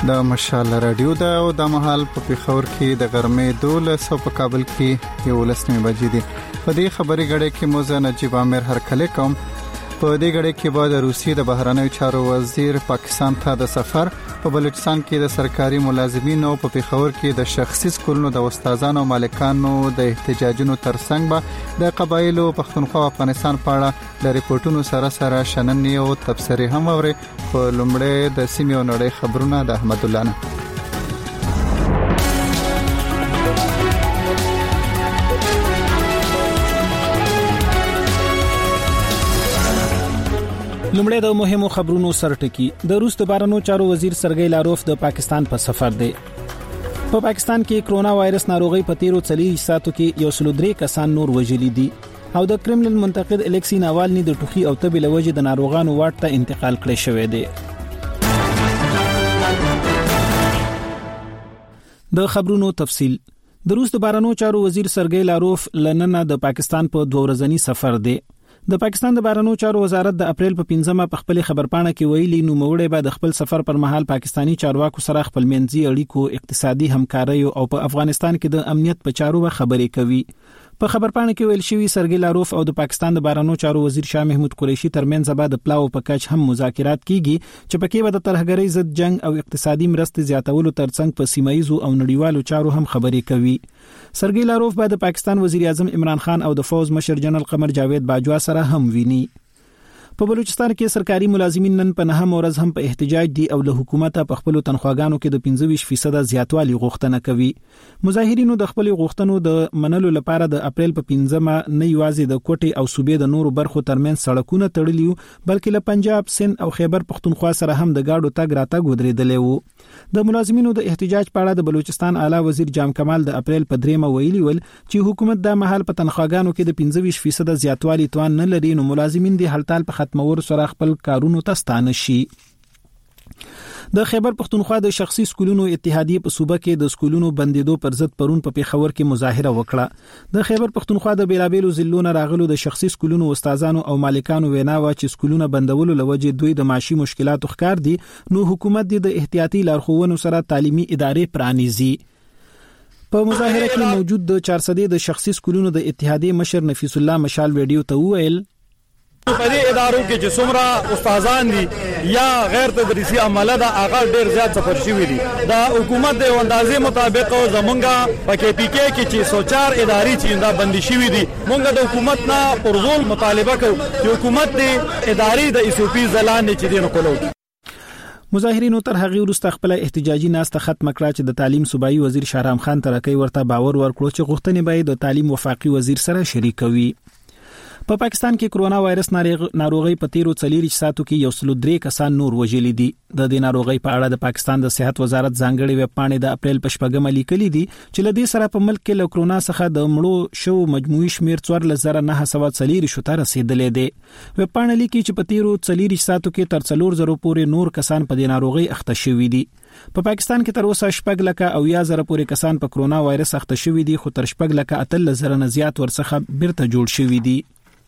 د مشال رادیو دا او د مهال په پیښور کې د غرمې 12 په کابل کې 11 بجې دي. په دې خبري غړې کې موزه نجیب عامر هرکله کوم. په دې غړې کې بعد روسیې د بهرنیو چارو وزیر پاکستان ته د سفر، په بلوچستان کې د سرکاري ملازمینو، په پیښور کې د شخصي سکولونو د استادانو او مالکانو د احتجاجونو ترڅنګ به د قبایلو پښتونخوا افغانستان په اړه د ریپورتونو سره شننې او تبصرې هم اوري. په لومړی د سیمې او نړۍ خبرونه د احمد الله نه. لومړی د مهمو خبرونو سرټکی. د روس د بهرنیو چارو وزیر سرګی لاروف د پاکستان په سفر دی. په پاکستان کې کرونا وایرس ناروغي په 13 ساعتو کې 103 کسان نور وژلي دي او د کرملین منتقد الکسی ناوالني د ټوخي او تبې لوجې د ناروغانو واټ ته انتقال کړی شوی دی. د خبرونو تفصیل. د روس د بهرنیو چارو وزیر سرګی لاروف لننه د پاکستان په 2 ورځنی سفر دی. د پاکستان د بهرنیو چارو وزارت د اپریل په 15مه په خپل خبرپاڼه کې ویلي نو موړې به د خپل سفر پر مهال پاکستانی چارواکو سره خپل منځي اړیکو، اقتصادي همکاري او په افغانستان کې د امنیت په چارو خبرې کوي. په خبرپاڼه کې ویل شوی سرګی لاروف او د پاکستان د بهرنیو چارو وزیر شاه محمود قریشي ترمنځ به د پلاو په کچ هم مذاکرات کیږي چې پکې به د ترهګرۍ ضد جنگ او اقتصادي مرستې زیاتولو ترڅنګ په سیمایي او نړیوالو چارو هم خبرې کوي. سرګی لاروف به د پاکستان وزیر اعظم عمران خان او د فوز مشر جنرال قمر جاوید باجوا سره هم ویني. په بلوچستان کې سرکاري ملازمین نن په 9 ورځ هم په احتجاج دي او له حکومت په خپل تنخواګانو کې د 25% زیاتوالی غوښتنه کوي. مظاهرینو د خپل غوښتنو د منلو لپاره د اپریل په 15مه نه یوازې د کوټي او صوبې د نورو برخو ترمنځ سړکونه تړلي بلکې له پنجاب، سند او خیبر پختونخوا سره هم د گاډو تګ راتګ ودرېدلی وو. د ملازمینو د احتجاج په اړه د بلوچستان اعلی وزیر جام کمال د اپریل په 3مه ویلي ول چې حکومت د مهال په تنخواګانو کې د 25% زیاتوالی توان نه لري نو ملازمین د هړتال په ختمور سره خپل کارونو ته ستانه شي. د خیبر پختونخوا د شخصي سکولونو اتحادیه په صوبه کې د سکولونو بندیدو پر ضد پرون په پیښور کې مظاهره وکړه. د خیبر پختونخوا د بیلابېلو ضلعونو راغلو د شخصي سکولونو استادانو او مالکانو وینا و چې سکولونه بندولو لوجه دوی د معاشي مشکلاتو ښکار دي نو حکومت د احتیاطي لارښوونو سره تعلیمي ادارې پرانیزي. په مظاهره کې موجود د 400 د شخصي سکولونو د اتحادیه مشر نفیس الله مشال ویډیو ته وویل په دې ادارو کې چې څومره استادان دي یا غیر تدریسي عمله دا هغه ډیر زیات سفر شوی دي. دا حکومت د اندازې مطابق زمونږه په کې پی کې کې چې سوچار اداري چې دا بندي شوی دي مونږ د حکومت نه پرزول مطالبه کوو چې حکومت د اداري د ایس او پی ځلان چې دین کولو. مظاهرینو تر هغه وروسته خپل احتجاجي ناسته ختم کړه چې د تعلیم صوبایي وزیر شهرام خان ترکی ورته باور ورکړو چې غوښتنې به د تعلیم وفاقي وزیر سره شریکوي. په پاکستان کې کرونا وایرس ناروغي په 13 ساعتو کې 103 کسان نور وژلي دي. د دې ناروغي په اړه د پاکستان د صحت وزارت ځانګړي ویب پاڼې د اپریل په 14مه لیکلي دي چې لدې سره په ملک کې له کرونا څخه د مړو شو مجموعي شمیر 4940 شو ته رسیدلې دي. ویب پاڼه لیکي چې په 13 ساعتو کې تر 4000 پورې نور کسان په دې ناروغي اخته شوي دي. په پاکستان کې تر اوسه 6,000 پورې کسان په کرونا وایرس اخته شوي دي خو تر 6,000 نه زیات ورڅخه بیرته جوړ شوي دي.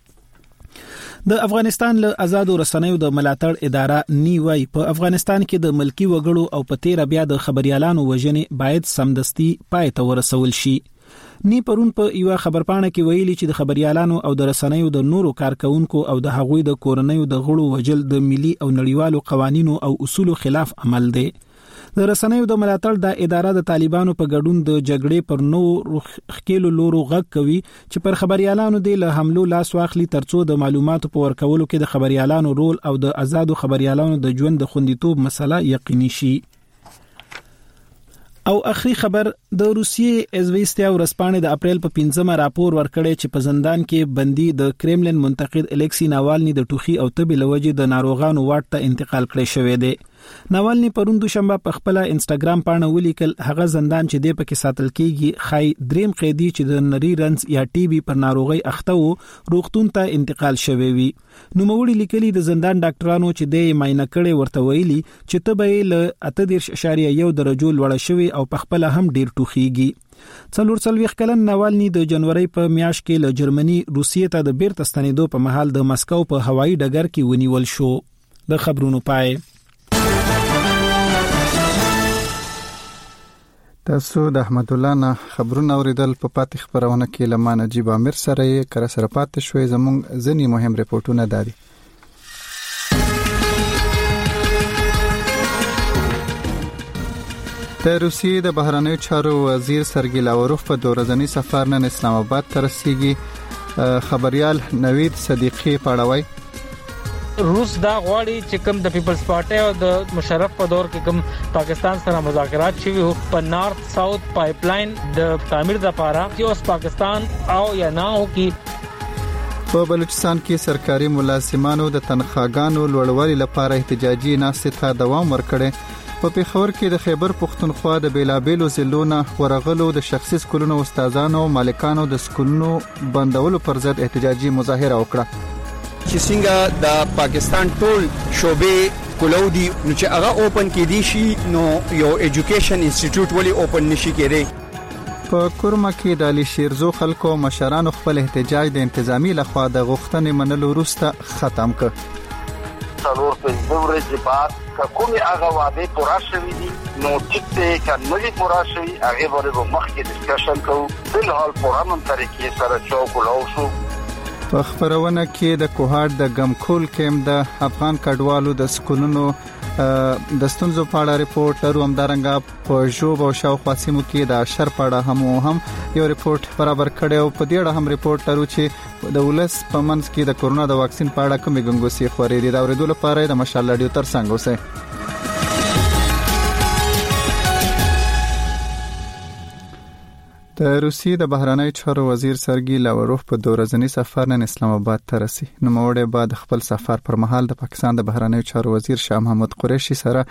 د افغانستان له آزادو رسنیو د ملاتړ اداره نیوي په افغانستان کې د ملکی وګړو او په تیر بیا د خبريالانو وژنې باید سمدستي پای ته ورسول شي. نی پرون په یو خبرپاڼه کې ویلي چې د خبريالانو او د رسنیو د نورو کارکونکو او د هغوی د کورنیو د غړو وجل د ملي او نړیوالو قوانینو او اصولو خلاف عمل دی. د رسنیو د ملاتړ د اداره د طالبانو په ګډون د جګړې پر نو خکېلو لورو غږ کوي چې پر خبريالانو د له حملو لاس واخلي ترڅو د معلوماتو په ورکولو کې د خبريالانو رول او د آزادو خبريالانو د ژوند د خوندیتوب مسله یقیني شي. او اخري خبر د روسیې ازويستیا ورسپانې د اپریل په 15مه راپور ورکړی چې په زندان کې بندي د کرملین منتقد الکسی ناوالني د ټوخي او تبې لوجې د ناروغانو واټ ته انتقال کړی شوی دی. ناوالني پرون دوشنبه په خپل انستګرام پاڼه ولیکل هغه زندان چې د پکې ساتل کیږي خای دریم قیدی چې د نری رنز یا ټي بي پر ناروغي اخته وو روغتون ته انتقال شوی وي. نو موړي لیکلي د زندان ډاکټرانو چې د ماینه کړي ورته ویلي چې تبې له 8.1 درجو لوړ شوی او په خپل هم ډیر ټوخيږي. 44 کلن ناوالني د جنوري په میاشت کې له جرمني روسیې ته د بیرته ستنېدو په محل د مسکو په هوایي ډګر کې ونیول شو. د خبرونو پای تاسو د احمد الله نه خبرونه اوریدل په پاتې خبرونه کې لمن نجیب امیر سره یې کر سره پاتې شوې زموږ ځنی مهم ریپورتونه دادي. د روسیې د بهرنیو چارو وزیر سرګی لاوروف په دورزنی سفر نن اسلام آباد ته رسیدي. خبريال نوید صدیقی پاړوي روس دا غواړي چې کوم د پیپلز پارټي او د مشرف په دور کې کوم پاکستان سره مذاکرات شوي وو په نارث ساوث پایپ لاین د تعمیر لپاره چې اوس پاکستان او یا نه او کې په بلوچستان کې سرکاري ملازمانو د تنخواګانو لوړوالي لپاره احتجاجي ناستې ته دوام ورکړي. په پیښور کې د خیبر پښتونخوا د بیلابېلو ضلعونو ورغلو د شخصي سکولونو استادانو مالکانو د سکولونو بندولو پر ضد احتجاجي مظاهره وکړه. چې څنګه د پاکستان ټول شوبې کولودي نو چې هغه اوپن کې دي شي نو یو ایجوکیشن انسټیټیوټ ولی اوپن نشي کېږي. په کورما کې د علي شیرزو خلکو مشرانو خپل احتجاج د انتظامی لخوا د غوښتنې منلو وروسته ختم کړ. څلور پنځه ورځې بعد کومې هغه وعده پوره شوې دي نو ټیک ته کله پوره شوي هغه باندې مخکې ډسکشن کوو بل حال پرانم طریقې سره چوکلاو شو. په خبرونه کې د کوهاټ د ګمکول کېم د افغان کډوالو د سکولونو د ستونزو په اړه ریپورت لرو. همدارنګه په جوب او شاوخوا سیمو کې د اشر په اړه هم یو ریپورت برابر کړی او په دې اړه هم ریپورت لرو چې د ولس په منځ کې د کورونا د واکسین په اړه کومې ګنګوسې خورې دي. دا ورېدل لپاره د مشال رادیو تر څنګ اوسه. د روسیې د بهرنیو چارو وزیر سرګی لاوروف په دورزنی سفر نن اسلام آباد ته رسي. نو موړې بعد خپل سفر پر مهال د پاکستان د بهرنیو چارو وزیر شاه محمود قریشي سره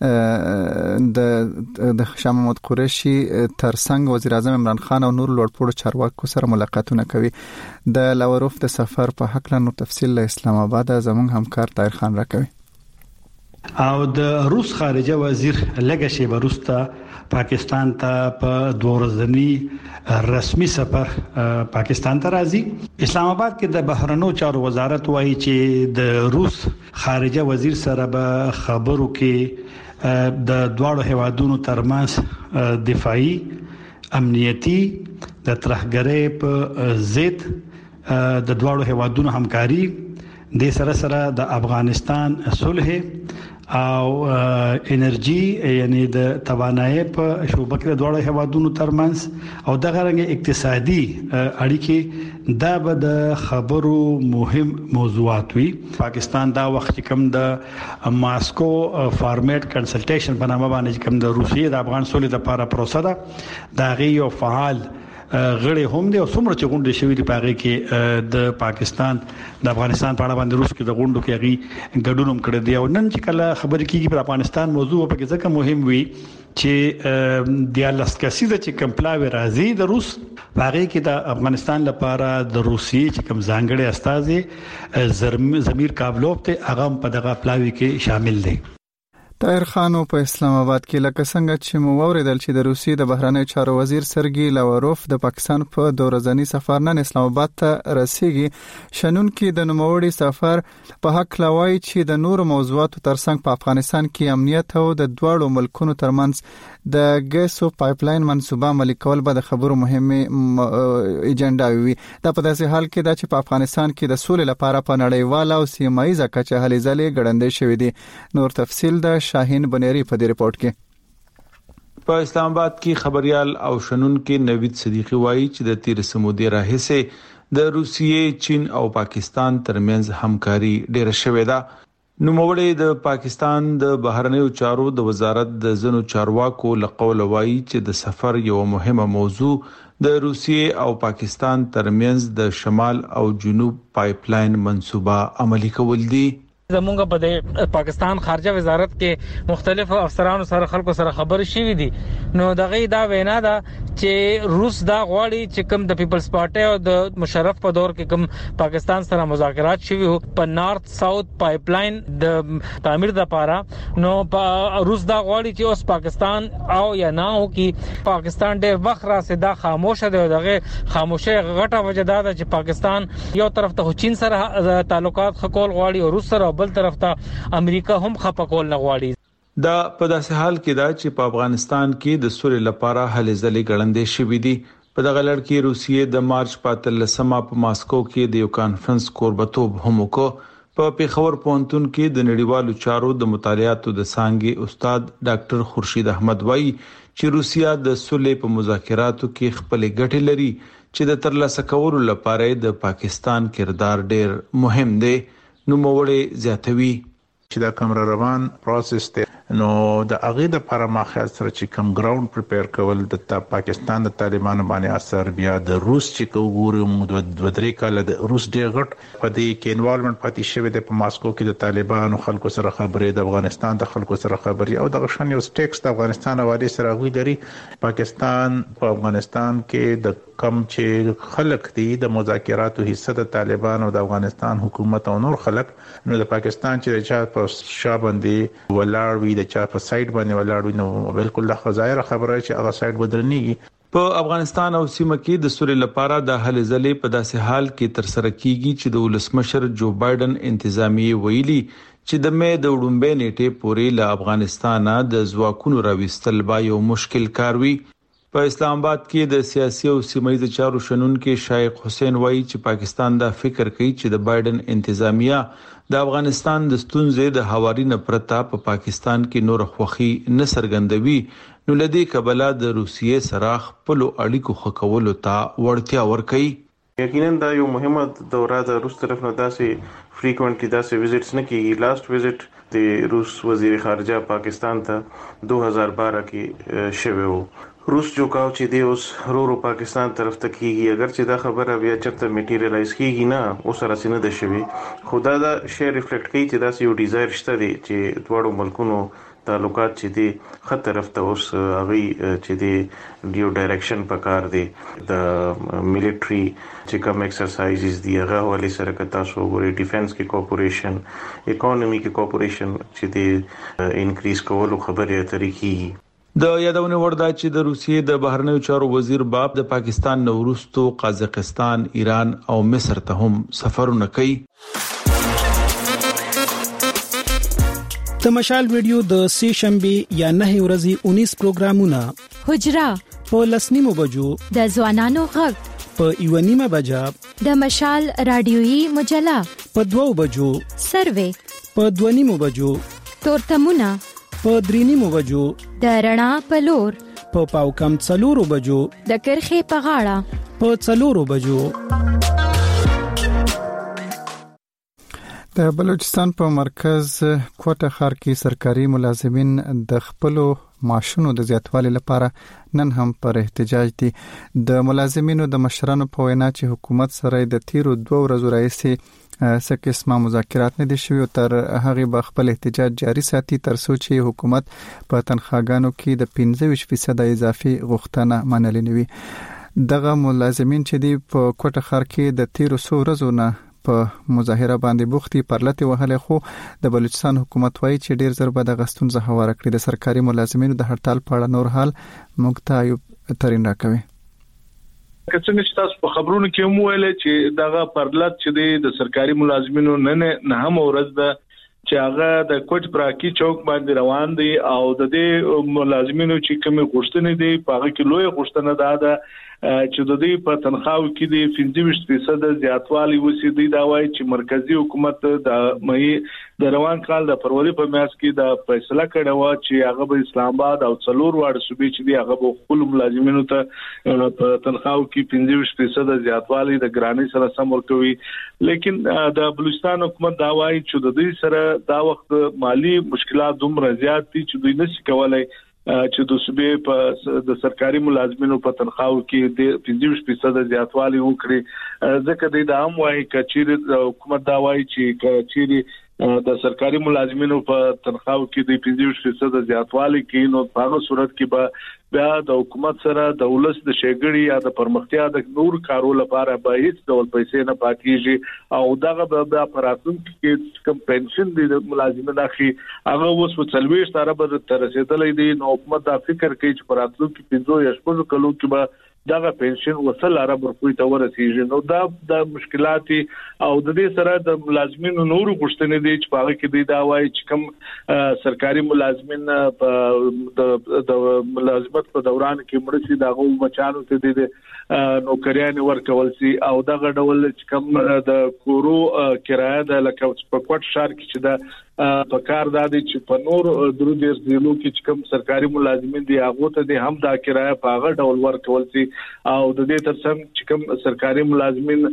د شاه محمود قریشي ترڅنګ وزیر اعظم عمران خان او نور لوړپوړو چارواکو سره ملاقاتونه کوي. د لاوروف د سفر په حق له نو تفصیل له اسلام آباد زموږ همکار طاهر خان راکوي. او د روس خارجه وزیر لګشي ورسته پاکستان ته په دورزنی رسمي سفر پاکستان ته راځي. اسلام آباد کې د بهرنیو چارو وزارت وایي چې د روس خارجه وزیر سره به خبرو کې د دواړو هیوادونو ترمنځ دفاعي امنیتي د ترهګرۍ په ضد د دواړو هیوادونو همکاري د سره د افغانستان صلح او انرژي یعنی د توانایي په شوبه کې د دوه هیوادونو ترمنځ او د غرنګ اقتصادي اړیکې دا به د خبرو مهم موضوعات وي. پاکستان دا وخت کوم د ماسکو فارمیټ کنسلټیشن په نامه باندې کوم د روسیې د افغان صلح لپاره پروسه ده دا غي یو فعال غړي هم دي او څومره چې غونډه شوې دي پاره کې د پاکستان د افغانستان په اړه باندې روس کې د غونډو کې غي ګډونم کړی دی او نن چې کله خبرې کیږي پر افغانستان موضوع په کې ځکه مهم وي چې د لاسکسي د کمپلاوي راځي د روس پاره کې د افغانستان لپاره د روسیې چې کوم ځانګړي استازي زمیر کابلوف ته هغه په دغه پلاوي کې شامل دي. طاهر خان په اسلام آباد کې لکه څنګه چې مو اوریدل چې د روسیې د بهرنیو چارو وزیر سرګی لاوروف د پاکستان په دورزنی سفر نن اسلام آباد ته رسیږي. شنن کې د نوموړي سفر په حق لوي چې د نور موضوعاتو ترڅنګ په افغانستان کې امنیت او د دوړو ملکونو ترمنځ د ګیسو پایپ لاین منصوبه عملي کول به د خبرو مهمه ایجنډا وي. دا په داسې حال کې دا چې په افغانستان کې د سولې لپاره په نړیواله او سیمایي ځکه هلې ځلې ګړندې شوې دي. نور تفصیل د شاهین بنيري په دې ریپورت کې. په اسلام آباد کې خبريال او شنن کې نوید صدیقی وایي چې د 13 مودې راهیسه د روسیې، چین او پاکستان ترمنځ همکاري ډېره شوې ده. نوموړی د پاکستان د بهرنیو چارو د وزارت د زنو چارواکو لقول وایي چې د سفر یو مهمه موضوع د روسیې او پاکستان ترمنځ د شمال او جنوب پایپ لاین منصوبه عملي کول دي. زمونږ په پاکستان خارجه وزارت کې مختلف افسرانو سره خلکو سره خبرې شوې دي نو دغه دا وینا ده چې روس دا غواړي چې کوم د پیپلز پارټي او د مشرف په دور کې کوم پاکستان سره مذاکرات شوي وو په نارث ساوث پایپ لاین د تعمیر لپاره نو روس دا غواړي چې اوس پاکستان او یا نه او کې پاکستان ډېر وخت راسیدا خاموشه دی. دغه خاموشه غټه وجه ده چې پاکستان یو طرف ته چین سره تعلقات خکول غواړي او روس سره بل طرف ته امریکا هم خپکول نه غواړي. دا په داسې حال کې دا چې په افغانستان کې د سولې لپاره هلې ځلې ګړندې شوې دي. په دغه لړ کې روسیې د مارچ 15 په ماسکو کې د یو کانفرنس کوربتوب هم وکړ. په پیښور پوهنتون کې د نړیوالو چارو د مطالعاتو د څانګې استاد ډاکټر خورشید احمد وایي چې روسیا د سولې په مذاکراتو کې خپل ګټې لري چې د ترلاسه کولو لپاره د پاکستان کردار ډېر مهم دی. نو موړې زیاتوي چې دا کوم روان پروسس دی نو د هغه د پرمخه سره چې کوم ګراوند پریپیر کول د پاکستان د طالبانو باندې اثر بیا د روس چې وګورم د 2-3 کال د روس ډېر غټ په دې کې انوالومنت پاتې شوی د ماسکو کې د طالبانو خلکو سره خبرې د افغانستان د خلکو سره خبرې او د غشن یو سټیکس د افغانستان حواله سره غوي لري. پاکستان په افغانستان کې د کم چې خلک دي د مذاکراتو حصہ د طالبانو د افغانستان حکومت او نور خلک نو د پاکستان چې چا په شابندي ولاړ وي د چا په سایت باندې ولاړ وي نو بالکل د خزایر خبره چې هغه سایت بدرنيږي. په افغانستان او سیمه کې د سولې لپاره د هلې ځلې په داسې حال کې تر سره کیږي چې د ولسمشر جو بایدن انتظامیه ویلي چې د مې د وډمبې نیټه پورې له افغانستان د ځواکونو راوستل با یو مشکل کار وي. په اسلام آباد کې د سیاسي او سیمایي چارو شنونکو شیخ حسین وایي چې پاکستان دا فکر کوي چې د بایدن انتظامیه د افغانستان د ستونزې د حواري نه پرتا په پاکستان کې نور خوخي نه سرګندوي نو لدی کبلا د روسیې سره خپل اړیکو خکولو ته ورتیا ورکړي. یقینا دا یو مهمه دوره د روس طرف نه داسې فریکوئنټلی داسې وزټس نه کیږي. لاست وزټ د روس وزیر خارجه پاکستان ته 2012 کې شوه وو. روس جو کاو چې دی اوس رو پاکستان طرف ته کیږي اگر چې دا خبره بیا چرته میټیریلایز کیږي نه اوس راسینه د شوی خدا دا شی ریفلیکټ کوي چې دا یو ډیزایر شته دی چې دوړو ملکونو تعلقات چې دی خط طرف ته اوس هغه چې دی یو ډایرکشن پکار دی د ملټری چې کوم ایکسرسایزز دی هغه ولې سره کتا سو ګوري ډیفنس کې کوپریشن اکانومي کې کوپریشن چې دی انکریز کولو خبره طریقې. د یادونه وردا چې د روسیې د بهرنیو چارو وزیر باب د پاکستان نورستو قازقستان ایران او مصر ته هم سفرونه کوي. د مشال ویډیو د سه شنبه یا 9 ورځې 19 پروګرامونه حجرا په لسنیمو بجو د ځوانانو غږ په ایونیمه بجا د مشال رادیويي مجله په 2 بجو سروې په 2 بجو تورتمونه په 3 بجو د رڼا په لور په پاو کم 4 بجو د کرخې په غاړه په 4 بجو. د بلوچستان په مرکز کوټه ښار کې سرکاري ملازمین د خپلو معاشونو د زیاتوالي لپاره نن هم پر احتجاج دي. د ملازمینو د مشرانو په وینا چې حکومت سره د تیرو 2 ورځو راځي څه قسمه مذاکرات نه دي شوي تر هغه به خپل احتجاج جاري ساتي تر څو چې حکومت په تنخواګانو کې د 15% اضافي غوښتنه منلې نه وي. دغه ملازمین چې دی په کوټه ښار کې د تیرو 100 ورځو نه په مظاهره باندې بوختي پرلته وهله خو د بلوچستان حکومت وايي چې ډیر زر به د غستون زه هواره کړی. د سرکاري ملازمینو د هړتال په اړه نور حال مقتایب ترين راکوي. کڅنګ چې تاسو په خبرونو کې مو ویل چې دغه پرلط چې د سرکاري ملازمینو نه هم ورځ ده چې هغه د کوټ پراکی چوک باندې روان دي او د دې ملازمینو چې کوم غوښتنې دي په هغه کې لوی غوښتنه ده چې د دې په تنخواو کې د 15% زیاتوالی وسیدي دا وایي چې مرکزی حکومت د مې د روان کال د فروری په میاشت کې د فیصله کړې و چې هغه به اسلام آباد او څلور واړه صوبې چې دی هغه به خپل ملازمینو ته په تنخواو کې 15% زیاتوالی د ګرانی سره سم ورکوي. لیکن د بلوچستان حکومت دا وایي چې د دې سره دا وخت مالی مشکلات دومره زیات دي چې دوی نشي کولای چې د صوبې په د سرکاري ملازمینو په تنخواو کې د 15% زیاتوالی وکړي. ځکه د عام وايي چې حکومت دا وايي چې د سرکاري ملازمینو په تنخواو کې د 15% زیاتوالی کې نو په هغه صورت کې به بیا د حکومت سره د ولس د شګړې یا د پرمختیا د نور کارو لپاره به هیڅ ډول پیسې نه پاتېږي او دغه به پراتون کې کوم پنشن دي د ملازمینو اخی هغه اوس په 40 ارب تر رسیدلې دي. نو حکومت دا فکر کوي چې پراتون کې 15 یا 16 کلو کې به دغه پنشن وصل عرب ورکوي ته ورسیږي. نو دا د مشکلات او د دې سره د ملازمینو نورو غوښتنې دي چې په هغه کې دا وایي چې کوم سرکاري ملازمین د ملازمت په دوران کې مړ شي دغه بچانو ته دي نوکریان ورکول شي او دغه ډول چې کوم د کورو کرایه د لکه په کوټ شهر کې چې دا په کار د دې چې په نور درو دې ضلعو کې چې کوم سرکاري ملازمین دي هغه ته د هم دا کرایه په هغه ډول ورکول شي او د دې ترڅنګ چې کوم سرکاري ملازمین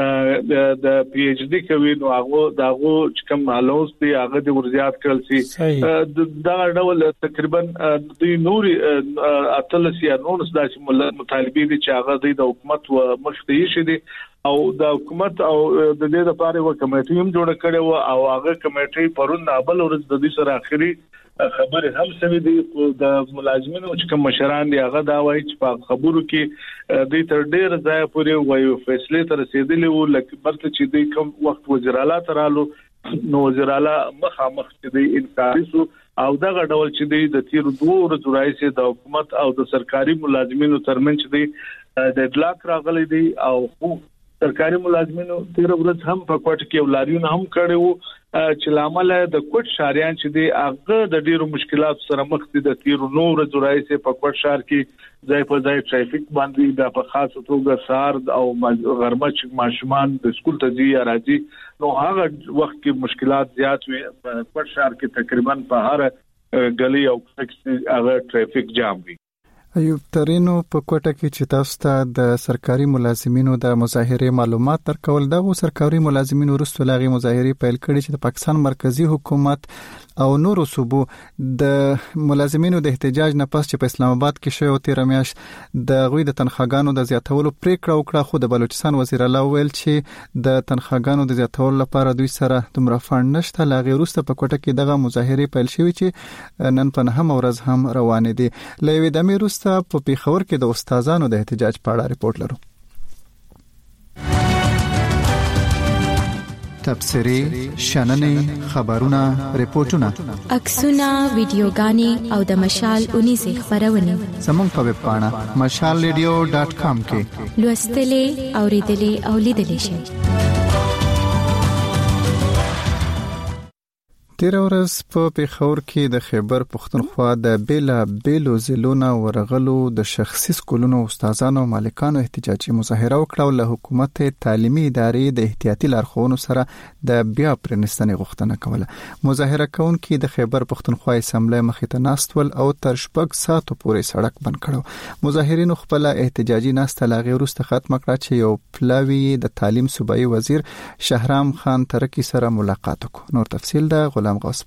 د پی ایچ ډی کوي نو هغه دغه چې کوم الوز دي هغه د ورزيات کړل شي دا ډول تقریبا د نوري اتلس یا نونس داسې مطالبه دي چې هغه د حکومت و مخدي شي دي او د حکومت او د دې لپاره و کمیټه هم جوړ کړي و او هغه کمیټه پرون بل ورځ د دې سره اخري خبره هم سوي دي د ملازمینو چې کوم مشران دي هغه دا وایي چې په خبرو کې د تر ډیر ځای پورې وایي فیصله تر رسیدلی وو لکه برته چې د کوم وخت وزیر اعلی ترالو نو وزیر اعلی مخامخ چې د انکار سو او دغه ډول چې د تیر 2 ورځې راځي د حکومت او د سرکاري ملازمینو ترمنځ چې د اطلاق راغلي دي او سرکاري ملازمینو تیر ورځ هم په کوټ کې ولاريونه هم کړي وو چې لامل د کوټ شاریان چې دی هغه د ډیرو مشکلات سره مخ دي د تیر نور جوړایسه په کوټ شهر کې ځای په ځای ټریفیک باندې د په خاصه توګه سار او غرمه چې ماشومان د سکول ته ځي یا راځي نو هغه وخت کې مشکلات زیات وي په کوټ شهر کې تقریبا په هر غلي او هغه ټریفیک جام وي. ایوب ترینو په کوټه کې چې تاسو ته د سرکاري ملازمینو د مظاهره معلومات ترکول دغه سرکاري ملازمینو وروسته لاغي مظاهره پیل کړي چې د پاکستان مرکزی حکومت او نورو صوبو د ملازمینو د احتجاج نه پس چې په اسلام آباد کې شوی او 13 میاشت د غوي د تنخواګانو د زیاتولو پریکړه وکړه خو د بلوچستان وزیر الله ویل چې د تنخواګانو د زیاتولو لپاره دوی سره دومره فند نشته. لاغي وروسته په کوټه کې دغه مظاهره پیل شوی چې نن په نهم ورځ هم روان دي. لوي د امیر په پیښور کې د استادانو د احتجاج په اړه ریپورت لرو. تبصري شننې خبرونه ریپورتونه عکسونه ویډیوګانې او د مشال 19 خبرونه زموږ په ویب پاڼه mashalradio.com کې لوستلې اوریدلې او لیدلې شئ. تیر ورځ په پیښور کې د خیبر پښتونخوا د بیلا بیلو زلونه ورغلو د شخصي سکولونو استادانو مالکانو احتجاجي مظاهره وکړه له حکومت تعلیمي ادارې د احتیاطي لارښوونو سره د بیا پرنستنې غوښتنه کوله. مظاهره کوونکي د خیبر پښتونخوا اسمبلی مخې ته ناستول او تر 6 ساعتو پورې سړک بند کړو. مظاهرینو خپل احتجاجي ناسته لاغي وروسته ختم کړه چې یو پلاوی د تعلیم صوبایي وزیر شهرام خان ترکی سره ملاقات وکړ. نور تفصیل د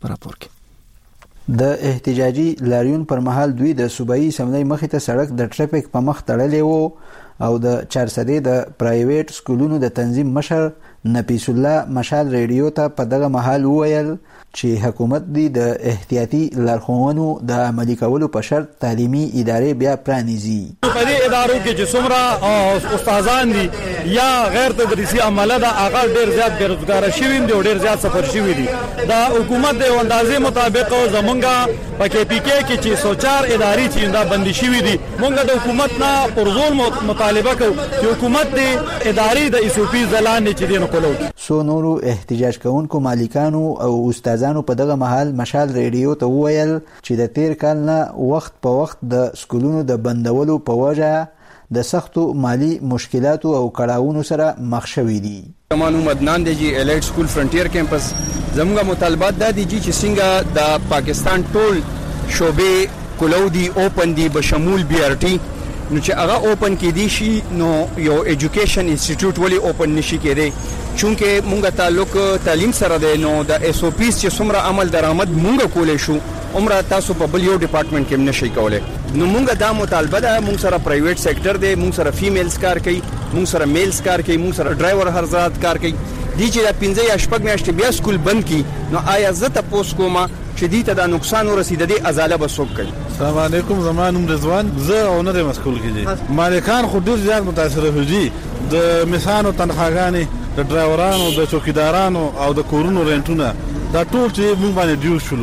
د احتجاجي لاریون پر مهال دوی د صوبایي اسمبلی مخې ته سړک د ټریفیک په مخ تړلې وو او د 400 د پرایویټ سکولونو د تنظیم مشر نفیس الله مشال ریډیو ته په دغه مهال وویل چې حکومت دی د احتیاطي لارښوونو د عملي کولو په شرط تعلیمي ادارې بیا پرانیزي. په دې ادارو کې چې څومره استادان دي یا غیر تدریسي عمله دا هغه ډیر زیات بیروزګار شوي دي او ډیر زیات سفر شوي دي. دا حکومت د اندازې مطابق زمونږه په کې پی کې کې چې سوچار ادارې چې دا بندي شوي دي مونږ د حکومت نه پرزول مطالبه کوو چې حکومت د ادارې د ایسوپی ځلان چې دین کولو. سو نورو احتجاج کوونکو مالکانو او استادانو په دغه محل مشال ریډیو ته وویل چې د تیر کال نه وخت په وخت د سکولونو د بندولو په وجه د سختو مالی مشکلاتو او کړاوونو سره مخ شوي دي. زمانو مدنان دی جی الیټ سکول فرنټیر کیمپس زموږه مطالبات دا دي چې څنګه د پاکستان ټول شوبې کلودي اوپن دي بشمول بی آر ټي نو چې هغه اوپن کې دي شي نو یو ایجوکیشن انسټیټیوټ ولی اوپن نشي کېدی چونکه مونږه تعلق تعلیم سره دی نو د ایس او پیز چې څومره عمل درآمد مونږه کولې شو عمره تاسو په بل یو ډپارټمنټ کې نشي کولای. نو مونږه دا مطالبه ده مونږ سره پرایویټ سېکټر دی مونږ سره فیمیلز کار کوي مونږ سره میلز کار کوي مونږ سره ډرایور حضرات کار کوي دي چې د 15 یا 16 میاشتې بیا سکول بند کی نو آیا زه تاسو کومه چې دې ته د نقصان ورسېد دي ازاله بسوک کوي. السلام علیکم زمانم رضوان زه او نه مسکول کیږي مالکان خو ډیر زیات متاثر دي د مثانو تنخواګانې د ډرایورانو د چوکیدارانو او د کورونو رنټونه دا ټول چې موږ باندې ډیو شول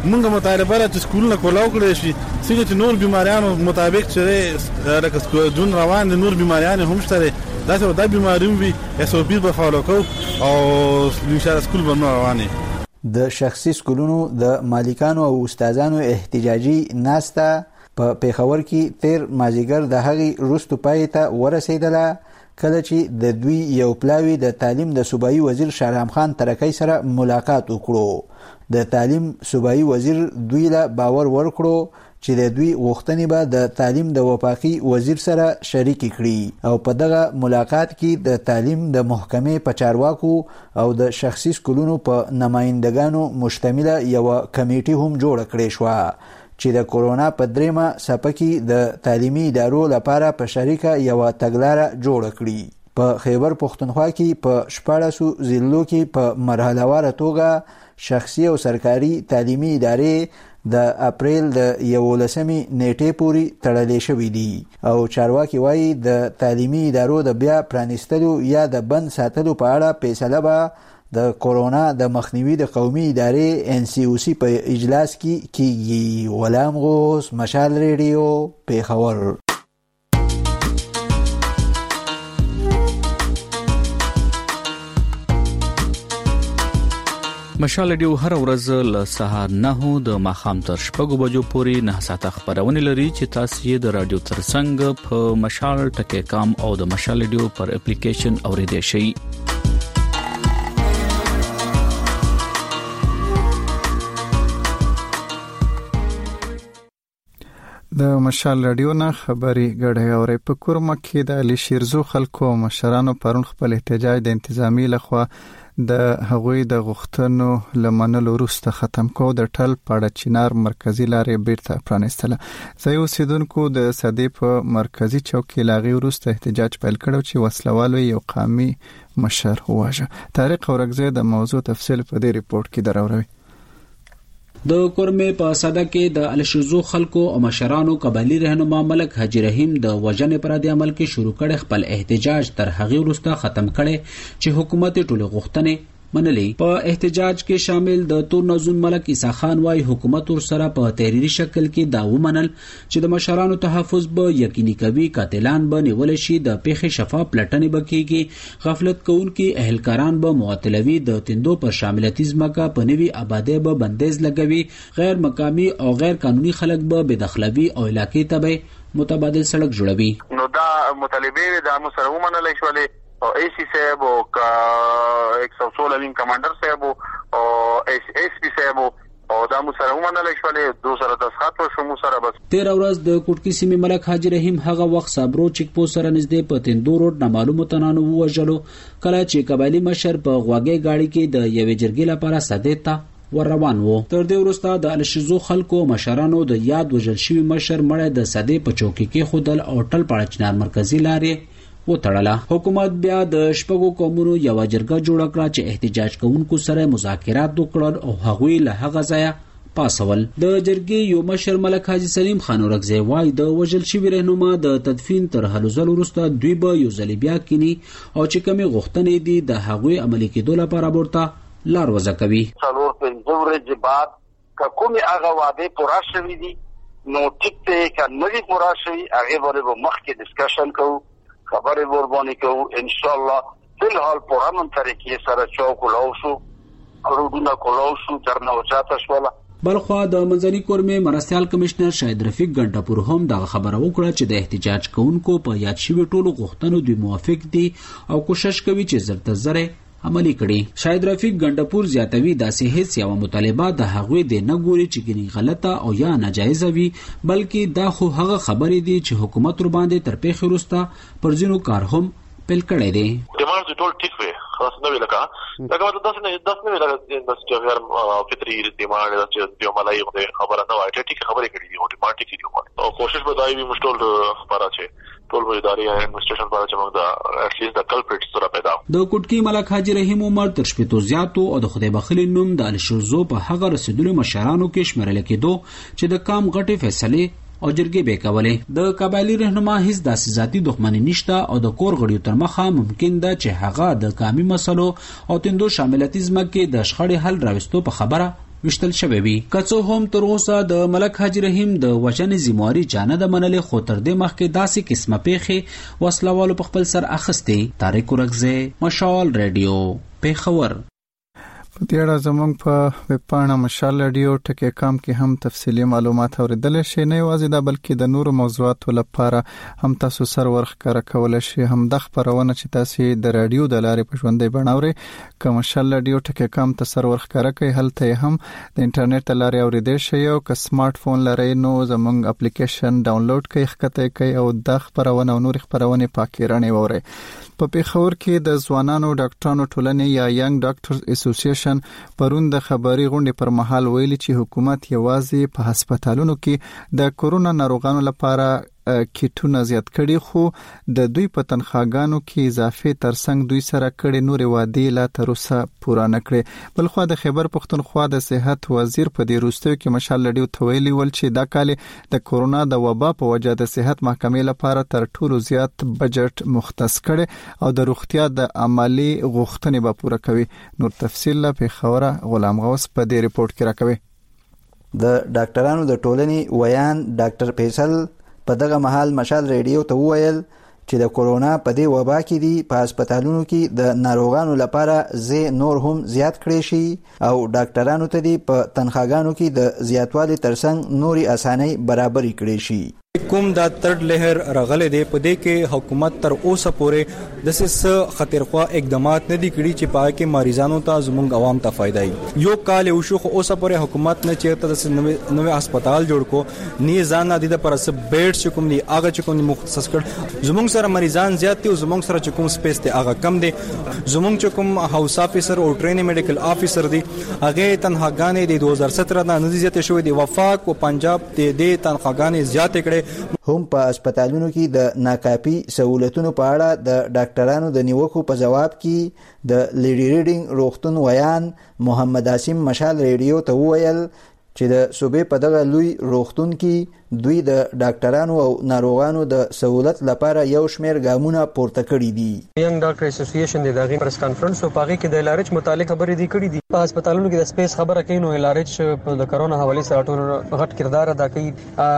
موږ مطالبه را چې سکولونه کولاو کړی شي څنګه چې نور بیماریانو مطابق چې لکه جون روان دي نور بیماریان هم شته دا څه د بیماریو وي SOP به فالو کو او ان شاء الله سکول به رواني. د شخصي سکولونو د مالکانو او استادانو احتجاجي ناسته په پیښور کې تیر مازیګر د هغې وروستو پای ته ورسېدله کله چې د دوی یو پلاوی د تعلیم د صوبایي وزیر شاهرام خان ترکی سره ملاقات وکړو. د تعلیم صوبایي وزیر دوی له باور ورکړو چې د دوی غوښتنې به د تعلیم د وفاقي وزیر سره شریک کړي او په دغه ملاقات کې د تعلیم د محکمې په چارواکو او د شخصي سکولونو په نمائندګانو مشتمله یو کمیټي هم جوړ کړې شو چې د کورونا په دریمه څپه کې د تعلیمي ادارو لپاره په شریکه یو تګلاره جوړ کړي. په خیبر پښتونخوا کې په 14 ضلعو کې په مرحلهواره توګه شخصي او سرکاري تعلیمي ادارې د اپریل د 11 نیټې پورې تړلې شوې دي او چارواکي وایي د تعلیمي ادارو د بیا پرانیستلو یا د بند ساتلو په اړه فیصله به د کورونا د مخنیوي د قومي ادارې NCOC په اجلاس کې کیږي. غلام غوث، مشال ریډیو، پیښور. مشال ریډیو هر ورځ له سهار 9 د ماښام تر 6 بجو پورې 9 ساعته خبرونه لري چې تاسو یې د رادیو ترڅنګ په مشال ټکی کام او د مشال ریډیو پر اپلیکیشن اوریدئ شئ. د مشال رادیو نه خبري غړې اورې په کورمه کې د علي شیرزو خلکو مشرانو پرون خپل احتجاج د انتظامی لخوا د هغوی د غوښتنو لمنلو وروسته ختم کو. د ټل پاړه چینار مرکزی لارې بیرته پرانیستله. ځای اوسیدونکو د صدې په مرکزی چوک کې لاغي وروسته احتجاج پیل کړو چې وسلوالو یو قومي مشر وواژه. طارق اورګزی د موضوع تفصیل په دې ریپورت کې دراوړي. د کورمه په صدا کې د الشزو خلکو او مشرانو قبایلی رهنما ملک حاجی رحیم د وژنې پر د عمل کې شروع کړي خپل احتجاج تر هغه وروسته ختم کړي چې حکومت ټولې غوښتنې منلې. په احتجاج کې شامل د تور نازون ملک عیسی خان وايي حکومت ور سره په تحریری شکل کې دا ومنل چې د مشرانو تحفظ به یقیني کوي، قاتلان به نیول شي، د پیښې شفاف پلټنې بکیږي، غفلت کوونکي اهلکاران به معطلوي، د تندو پر شاملتي ځمکه په نوي آبادی به بندیز لګوي، غیر مقامی او غیر قانوني خلک به بېدخلوي او علاقې ته به متبادل سړک جوړوي. نو دا مطالبه د مسره ومنل شولې او AC صاحب او 116 وین کمانډر صاحب او SP صاحب او دا مسره ومنل شولې دوسره د خاطر شو مسره بس. 13 ورځ د کوټکی سیمې ملک حاجی رحیم هغه وخت صبرو چیک پوسټ سره نږدې په تندور روډ نامعلومه تنانو وژلو کله چې قبایلی مشر په غواګي گاډي کې د یوې جرګې لپاره سدیتا ور روان وو. تر دې وروسته د الشزو خلکو مشرانو د یاد وژل شوی مشر مړی د سدې په چوکۍ کې خودل او ټل پاړه چنار مرکزی لارې وتړله. حکومت بیا د شپږو قومونو یو جرګه جوړ کړه چې احتجاج کوونکو سره مذاکرات وکړل او هغوی له هغه ځایه پاسول. د جرګې یو مشر ملک حاجی سلیم خان اورګزی وايي د وژل شوی رهنما د تدفین تر هلوزل وروسته دوی به یو ځل بیا کینی او چې کومې غوښتنې دي د هغوی عملي کېدو لپاره ورته لار وضع کوي. څلور پنځه ورځې بعد کومې هغه وعده پوره شوې دي نو ټیک ته کله پوره شوي هغه باندې مخکې ډسکشن کوو، خبرې ورباندې کوو ان شاء الله. په حال پرامن طریقې سره چوک ولاو شو، روډونه کولاو شو، درنه وچاته شوله. بلخوا د منځني کورمه مرستيال کمشنر شاهد رفیق ګنټاپور هم دا خبره وکړه چې د احتجاج کوونکو په یاد شوی ټولو غوښتنو دوی موافق دي او کوشش کوي چې زرته زره عملی کړي. شاهد رفیق ګنټاپور زیاتوي داسې هیڅ یو مطالبه د هغوی د نه ګوري چې ګنې غلطه او یا ناجایز وي، بلکې دا خو هغه خبرې دي چې حکومت ور باندې تر پیښې وروسته پر ځینو کار هم پیل کړی دی. ډیمانډ ټول ټیک وي، خاص نه وی لکه مطلب داس نه لکه د غیر فطري ډیمانډ د یو ملای خبره نه وای، ټیک خبرې کړې دي او ډیمانډ ټیک دي او کوشش به دای وي مشټول خبره چې ټول وزاري انویسټیشن په اړه چې د اټ لیست د کلپریټس سره پیدا. د کوټکی ملک حاجی رحیم عمر تر شپږ زیاتو او د خدای بخلی نوم د الشزو په هغه رسیدلو مشرانو کې شمارل کېدو چې د کام غټي فیصله او جرګې به کولې. د قبایلی رهنما هیڅ داسې ذاتی دښمنی نشته او د کور غړیو تر مخه ممکن ده چې هغه د قومي مسلو او تندو شاملتیزم کې د شخړې حل راوستو په خبره وشتل شوی وي. کڅو هم تر اوسه د ملک حاجی رحیم د وژنې ذمہواری جانه د منلې، خو تر دې مخکې داسې قسمه پیښې وسلوالو په خپل سر اخیستې. طارق ورکزی، مشال ریډیو، پیښور. په دې اړه زموږ په ویب پاڼه مشال رادیو ټکی کام کې هم تفصیلی معلومات اوریدل شي. نه یوازې دا بلکې د نورو موضوعاتو لپاره هم تاسو سر ورخکاره کول شي. هم د خبرونه چې تاسو د رادیو د لارې په ژوندۍ بڼاوري کوم مشال رادیو ټکی کام ته سر ورخکاره کوي، هلته هم د انټرنیټ لارې اوریدل شي. او که سمارټ فون لرئ نو زموږ اپلیکیشن ډاونلوډ کړئ، ښکته کړئ او د خبرونه او نور خبرونه پاکي رڼې ووري. په پیښور کې د ځوانانو ډاکټرانو ټولنې یا ینګ ډاکټرز اسوسییشن پرون د خبري غونډې پر مهال ویلي چې حکومت یوازې په هسپتالونو کې د کورونا ناروغانو لپاره کیټونه زیات کړي، خو د دوی په تنخواګانو کې اضافه ترڅنګ دوی سره کړي نور وعدې لا تر اوسه پوره نه کړي. بلخو د خیبر پښتونخوا د صحت وزیر په دې وروستیو کې مشال لډیو تویلی ول چې دا کال د کورونا د وبا په وجه د صحت محکمې لپاره تر ټولو زیات بجټ مختص کړي او د روغتیا د عملی غوښتنې به پوره کوي. نور تفصیل لا په خوره غلام غوث په دې ریپورت کې راکوي. د ډاکټرانو د ټولنې ویان ډاکټر فیصل په دغه محل مشال ریډیو ته وویل چې د کورونا په دې وبا کې دي په هسپتالونو کې د ناروغانو لپاره نور هم زیات کړي شي او ډاکټرانو ته دي په تنخواګانو کې د زیاتوالي ترڅنګ نوري اسانۍ برابرې کړي شي. کوم دا ترډ لهر راغله دی په دې کې حکومت تر اوسه پورې د څه خطرخوا اقدامات نه دي کړي چې پای کې مریضانو ته زموږ عوام ته فائدہ وي. یو کال یو شو خو اوسه پورې حکومت نه چیرته د نوې هسپتال جوړ کو نه ځان د پر سب بیډ چې کوم دي هغه چې کوم مختص کړ. زموږ سره مریضان زیات دي او زموږ سره چې کوم سپیس دی هغه کم دی. زموږ چې کوم هاوس افیسر او ټریننګ میډیکل افیسر دی هغه تنخواګانې د 2017 نه زیاتې شوې دي. وفاق او پنجاب د تنخواګانې زیاتې کړې. هم په هسپتالونو کې د ناکافي سہولتونو په اړه د ډاکټرانو د نیوکو په جواب کې د لیډي ریډینګ روغتون ویان محمد عاصم مشال ریډیو ته وویل چې د صوبې په دغه لوی روغتون کې دوی د ډاکټرانو او ناروغانو د سہولت لپاره یو شمېر ګامونه پورته کړي دي. ینګ ډاکټر اسوسییشن د دغه پریس کانفرنس او پاغي کې د لارچ متعلق خبرې دي کړې دي. په هسپتالونو کې د سپیس خبره کوي نو لارچ د کرونا حواله سره ټول غټ کردار ادا کوي.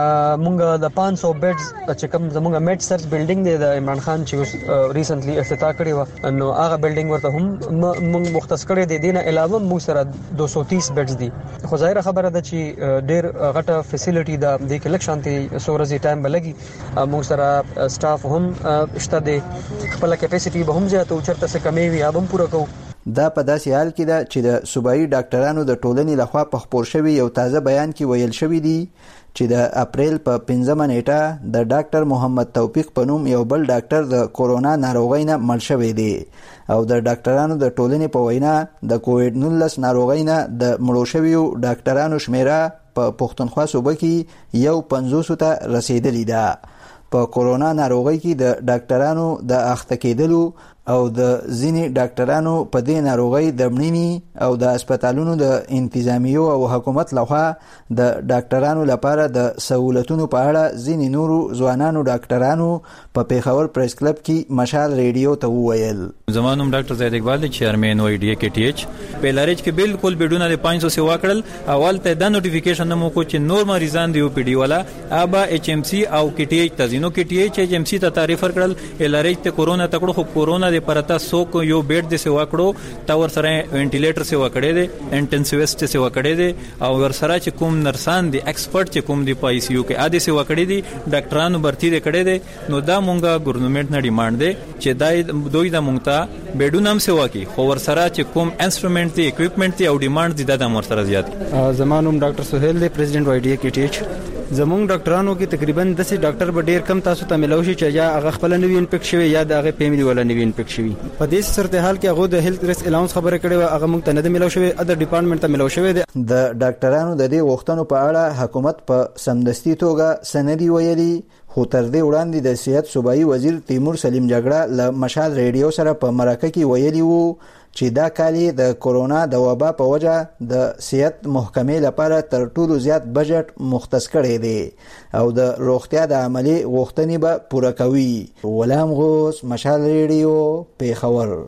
مونږ د 500 بیډز چې کوم زمونږ میډ سرچ بلډینګ دی د عمران خان چې ریسنټلی افتتاح کړی و نو هغه بلډینګ ورته هم مونږ مختص کړی دی. دینه علاوه مونږ سره 230 بیډز دي. خو ظاهر خبره ده چې ډېر غټه فیسیلیټي د دې کې شانتي سورزي ټایم بلګي. موږ سره سټاف هم شته دي، خپل کیپاسټي به هم زیاته او چرته څه کمی وي هم پوره کوو. دا په داسې حال کې ده چې د صوبایي ډاکټرانو د ټولنې لخوا په خپور شوی یو تازه بیان کې ویل شوی دی چې د اپریل په 15 نیټه د ډاکټر محمد توفیق په نوم یو بل ډاکټر د کورونا ناروغۍ نه مړ شوی دی او د ډاکټرانو د ټولنې په وینا د کووډ 19 ناروغۍ نه د مړو شویو ډاکټرانو شمیره په پښتونخوا صوبه کې یو 50 ته رسیدلی ده. په کورونا ناروغۍ کې د ډاکټرانو د اخته کېدلو او د ځینې ډاکټرانو په دې ناروغۍ د مړینې او د هسپتالونو د انتظامیو او حکومت لخوا د ډاکټرانو لپاره د سہولتونو په اړه ځینې نورو ځوانانو ډاکټرانو په پیښور پریس کلب کې مشال ریډیو ته وویل. زمانوم ډاکټر زید اقبال دی چیرمن وای ډی کې ټی ایچ په لارج کې بالکل بدون د 500 سیوا کړل. اول ته د نوټیفیکیشن نمو کو چې نور مریضان دی او پی ډی والا ابا ایچ ام سی او کې ټی ایچ تزینو کې ټی ایچ ایچ ام سی ته تعریف کړل. لارج ته کورونا تکړو خو کورونا پرتا سو کو یو بیډ د سیوا کړو تا ور سره وینټیلیټر سیوا کړی دی انټنسیویسټ سیوا کړی دی او ور سره چې کوم نرسان دی ایکسپرټ چې کوم دی په آی سی یو کې اده سیوا کړی دی ډاکټرانو برتی دی کړی دی. نو دا مونږه ګورنمنت نه ډیماند دی چې دا دوی د مونږ ته بیډو نام سیوا کی خو ور سره چې کوم انسټرومنت دی اکوپمنٹ دی او ډیماند دی د مور سره زیات. زمانوم ډاکټر سہیل دی پریزیډنټ وای ډی کې ټی ایچ. زموږ ډاکټرانو کې تقریبا 10 ډاکټر به ډیر کم تاسو ته ملوي چې یا هغه خپل نوی انفیکټ شوی یا د هغه فیملی ولا نوی انفیکټ شوی. په دې صورتحال کې هغه د هیلث ریسک الاونس خبره کړې و هغه موږ ته نه ملو شوی ادر ډپارټمنټ ته ملو شوی. د ډاکټرانو د دې وختونو په اړه حکومت په سمدستي توګه سندي ویلي خو تر دې وړاندې د صحت صوبایي وزیر تیمور سلیم جګړه له مشال ریډیو سره په مرکه کې ویلي وو چې دا کال د کورونا د وبا په وجه د صحت محکمې لپاره تر ټولو زیات بجټ مختص کړی دی او د روغتیا د عملی غوښتنې به پوره کوي. غلام غوث مشال ریډیو پیښور.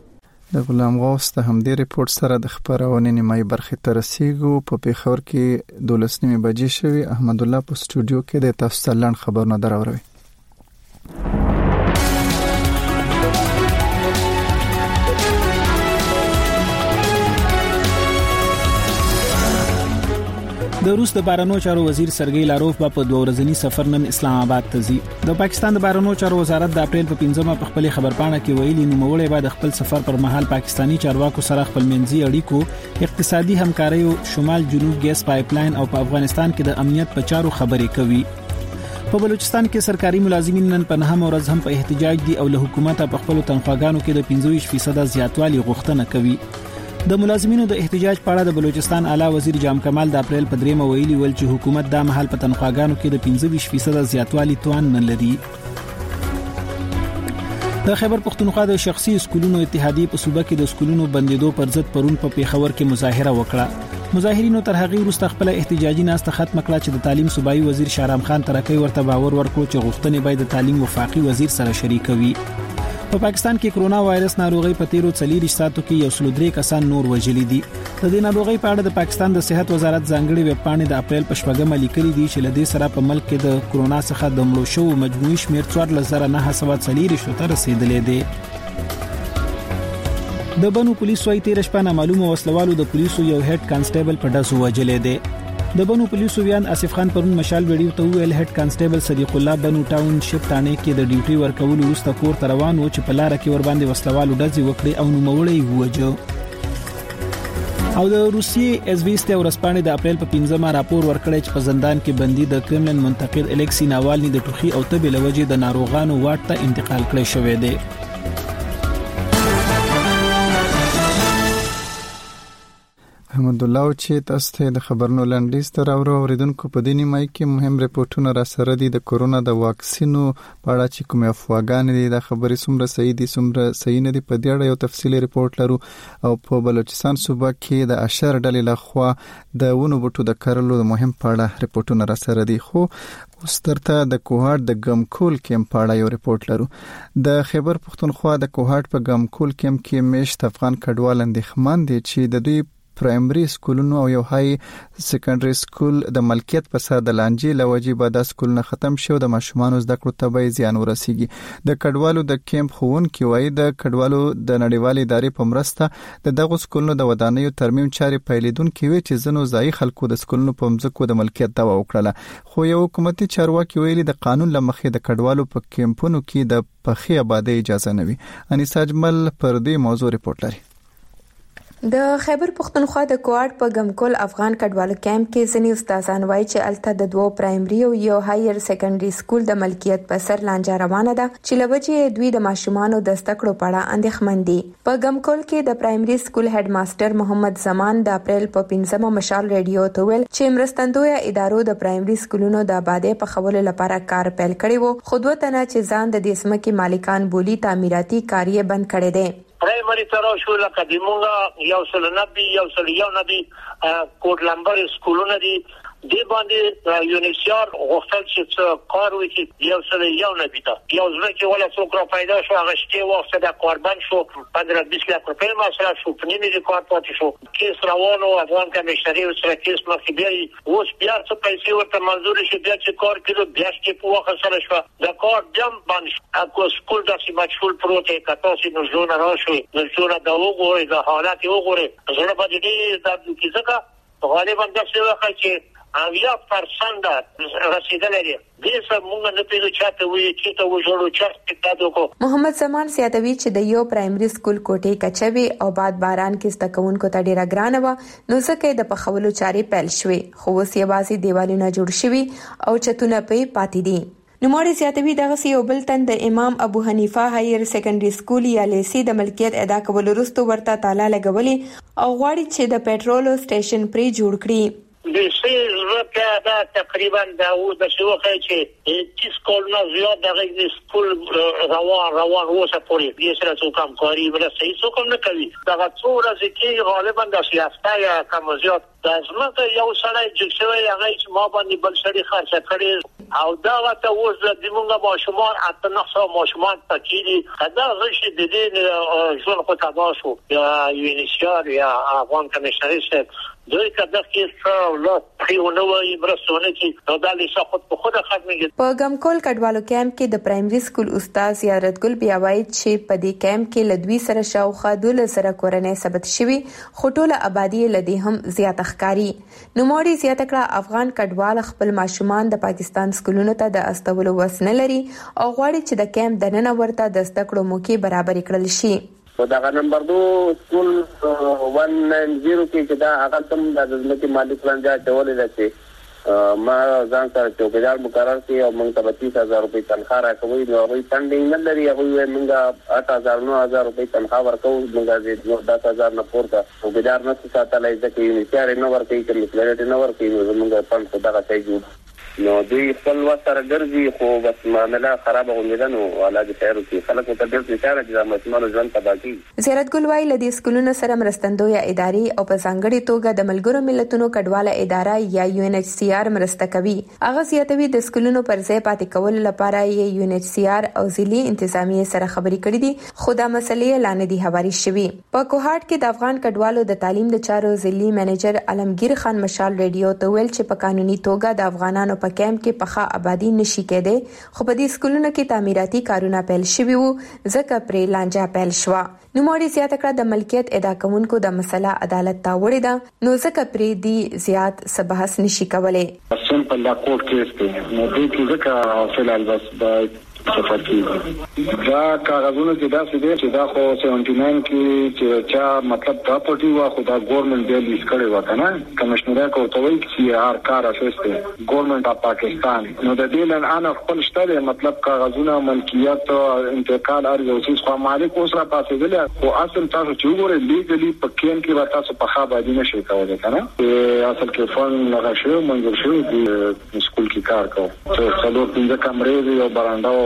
د غلام غوث ته همدې ریپورت سره د خبرونې نیمایي برخې ته رسیږو. په پیښور کې 12 بجې شوي. احمد الله په سټوډیو کې د تاسو لاند خبرونه دراوروي. د روس د بهرنیو چارو وزیر سرګی لاروف په 2 ورځنی سفر نن اسلام آباد ته ځي. د پاکستان د بهرنیو چارو وزارت د اپریل په 15مه په خپل خبرپاڼه کې ویلي نوموړی بعد خپل سفر پر مهال پاکستانی چارواکو سره خپل منځي اړیکو، اقتصادي همکاري، شمال جنوب ګیس پایپلاین او په افغانستان کې د امنیت په چارو خبرې کوي. په بلوچستان کې سرکاري ملازمین نن په 9 ورځ هم په احتجاج دي او له حکومت په خپل تنخواګانو کې د 25% زیاتوالی غوښتنه کوي. د ملازمینو د احتجاج په اړه د بلوچستان اعلی وزیر جام کمال د اپریل په 3 ویلي ول چې حکومت د محل په تنخواګانو کې د 25% زیاتوالی توان نه لري. د خیبر پختونخوا د شخصي سکولونو اتحادیه په صوبه کې د سکولونو بندیدو پر ضد پرون په پیښور کې مظاهره وکړه. مظاهرینو تر هغه وروسته خپل احتجاجي ناسته ختم کړه چې د تعلیم صوبایي وزیر شهرام خان ترکی ورته باور ورکړ چې غوښتنې باید د تعلیم وفاقي وزیر سره شریکوي. په پاکستان کې کرونا وایرس ناروغي په 13 ساعتو کې 103 کسان نور وژلي دي. د دې ناروغي په اړه د پاکستان د صحت وزارت ځانګړي ویب پاڼې د اپریل په 8مه لیکلي دي چې لدې سره په ملک کې د کرونا څخه د مړو شوو مجموعي شمیر 14940 ته رسیدلې دی. د بنو پولیسو 13 شپه نامعلومه وسلوالو د پولیسو یو هډ کانسټیبل په ډزو وژلې دی. د بنو پولیسو ویان آصف خان پرون مشال ویډیو ته ویل هډ کانسټیبل صدیق الله بنو ټاون شپ ثانه کې د ډیوټي ورکول وروسته کور ته روان و چې په لار کې ور باندې وسلوالو ډزې وکړي او نوموړی ووجه. او د روسیې اس بي اس ته ورسپانې د اپریل په 15مه راپور ورکړی چې په زندان کې بندي د کرملن منتقد الکسی ناوالني د ټوخي او تبې لوجې د ناروغانو واټ ته انتقال کړی شوی دی. احمد الله چې تاسو ته د خبرونو لاندې ستر اوریدونکو په دې نیمه کې مهم ریپورتونه را سره دي د کورونا د واکسینو په اړه چې کومه افواګان دي د خبرې څومره صحیح دي څومره صحیح نه دي په دې اړه یو تفصیلی ریپورت لرو. او په بلوچستان صوبه کې د اشر ډلې لخوا د ونو بوټو د کرلو د مهم په اړه ریپورتونه را سره دي. خو سترته د کوهاټ د ګمکول کیمپ په اړه یو ریپورت لرو. د خیبر پختونخوا د کوهاټ په ګمکول کیمپ کې میشت افغان کډوال اندېښمن دي چې د دوی پرایمري سکولونو او یو های سیکنډري سکول د ملکیت په سر د لانجې لوجې به د سکولونه ختم شي او د ماشومانو زده کړو ته به زیان ورسیږي. د کډوالو د کیمپ خوونکي وایي د کډوالو د نړیوال ادارې په مرسته د دغه سکولونو د ودانیو ترمیم چارې پیلیدونکي وي چې ځنو ځای خلکو د سکولونو په مځکو د ملکیت دعوا وکړه. خو یو حکومتي چارواکي ویلي د قانون لمخې د کډوالو په کیمپونو کې د پخې آبادی اجازه نه وي. انیسا اجمل پر دې موضوع ریپورت لري. د خیبر پختونخوا د کوهاټ په ګمکول افغان کډوالو کیمپ کې ځینې استادان وایي چې الته د 2 پرایمري او یو هایر سیکنډري سکول د ملکیت په سر لانجه روانه ده چې لوجې دوی د ماشومانو د زده کړو په اړه اندېښمن دي. په ګمکول کې د پرایمري سکول هډ ماستر محمد زمان د اپریل په 15مه مشال ریډیو ته ویل چې مرستندوی ادارو د پرایمري سکولونو د آبادی په خولو لپاره کار پیل کړی وو، خو دوه تنه چې ځان د دې سمکې مالکان بولی تعمیراتي کاریه بند کړي دي. پرایمري تر شو لکه د مونږه یو سل نبي کوډ لمبر سکولونه دي دی باندې یونیسیار غوښتل چې کار وکړي یو سل نبي ته یو ځکه ولا څوک را پیدا شو هغه شته وخت د قربان شو 15-20 لک روپۍ مسله شو په نیمه کې کار پاتې شو. کیس روانو افغان کمیشنري سره کیس مخکې بیا اوس بیا څه پیسې ورته منظور شي بیا چې کار کړو بیا چې په وخت سره شو د کار جام باندې اكو سکول داسې مشغول پروت کته چې نو ځونه راشي نو ځونه دا وګوري د حالات وګوري زړه باندې د کیسه غالبا د څه وخت چې 80% رسیدلې دي. دې سم موږ نه پیژو چاته وی چې ته وژړو چې تاسو کو. محمد زمان سیاتوی چې د یو پرایمري سکول کوټې کچوي او بعد باران کې ستکونکو ته ډیره ګرانه و نو ځکه د پخولو چاري پیل شوې خو وسې باسي دیوالونه جوړ شوي او چتونه په پاتې دي. نوموړي زیاتوي دغه یو بل تن د امام ابو حنیفه هایر سیکنډري سکول یا لیسي د ملکیت ادا کول وروسته ورته تالا لګولې او غواړي چې د پېټرولو سټیشن پرې جوړ کړي. د سیزه دا تقریبا دا و د شوخه چې چې سکول نه زیات دغه سکول روان وسه پوري دې سره څو کم کوي ورته صحیح څو کم نه کوي دا څو ورځې کې غالبا د سیاستا یا کم زیات د ځمکه یو سړی چې شوی هغه چې ما باندې بل سړی خرڅ کړي او دا ته اوس د موږ ماشومان اته نقصه ماشومان پکې دا غشي د دې ژوند خو تاسو یا یونیسیار یا افغان کمیشنریت دوی کده کې لا خيونه وي برسونه چې دا لیسه خود په خود ختمه. په ګمکول کډوالو کیمپ کې د پرایمري سکول استاد زیارت ګل بیا وایي چې په دې کیمپ کې لدوی سره شاوخوا 12 کورنۍ ثبت شوي خټوله آبادی لدی هم زیات ښکاری. نو موري زیات کړه افغان کډوال خپل ماشومان د پاکستان سکولونو ته د استولو وسنه لري او غواړي چې د کیمپ دننه ورته د زده موقع برابر کړل شي. دا نمبر 2 سکول 190 کې دا هغه تم د ځمکې مالک څنګه چولې ده چې ما ځان سره چوکیدار مقرر کړی او موږ ته 30000 روپۍ تنخواه راکوي نو هغه فنډینګ نه لري هغه موږ 8000 9000 روپۍ تنخواه ورکوو موږ د 10000 نه پورته چوکیدار نه ساتلای ځکه یونیسیار نه ورکوي چې مسلریټ نه ورکوي نو موږ فند څه دغه ځای جوړ نو دوی خپل وسره ګرځي خو بس معاملې خراب غونډه نو علاج خیر وکړي خلک ته ډېر څه چې د مسلمانانو ژوند تباہ کی. زیارت ګل وايي لدی سکولونو سره مرستندوی ادارې او په ځانګړي توګه د ملګرو ملتونو کډواله اداره یا UNHCR مرسته کوي. هغه زیاتوي د سکولونو پر ځای پاتې کول لپاره یې UNHCR او ځلي انتظامیه سره خبرې کړې دي خو دا مسلې لاندې دي حواري شوي. په کوهاټ کې د افغان کډوالو د تعلیم د چارو ځلي منیجر علمگیر خان مشال ریډیو ته ویل چې په قانوني توګه د افغانانو په کیمپ کې پخا آبادی نشي کېده خو په دې سکولونو کې تعمیراتي کارونه پیل شوي وو ځکه پرې لانجه پیل شو. نو موري زیات کړه د ملکیت ادا کوونکو د مسله عدالت ته وړي ده نو ځکه پرې دی زیات سبحث نشي کولای. سمپل لا کوټ کېس دی نو دې کې ځکه فلال بس سفر کی دا کاغذونه چې دا څه دي چې دا خو 79 کې چې چا مطلب پراپرټي وا خو دا ګورنمنت دی لیست کړي و کنه کمشنر کو ته وایي چې هر کار اساس دی ګورنمنت اف پاکستان نو د دې لن انا خپل شته مطلب کاغذونه ملکیت او انتقال ارزو چې خو مالک اوس را پاسې دي او اصل تاسو چې وګورئ لیګلی په کین کې ورته تاسو په خا باندې نشي کولای کنه اصل کې فون لغښو منځ شو د سکول کې کار کوو چې څلور پنځه کمرې او برانډا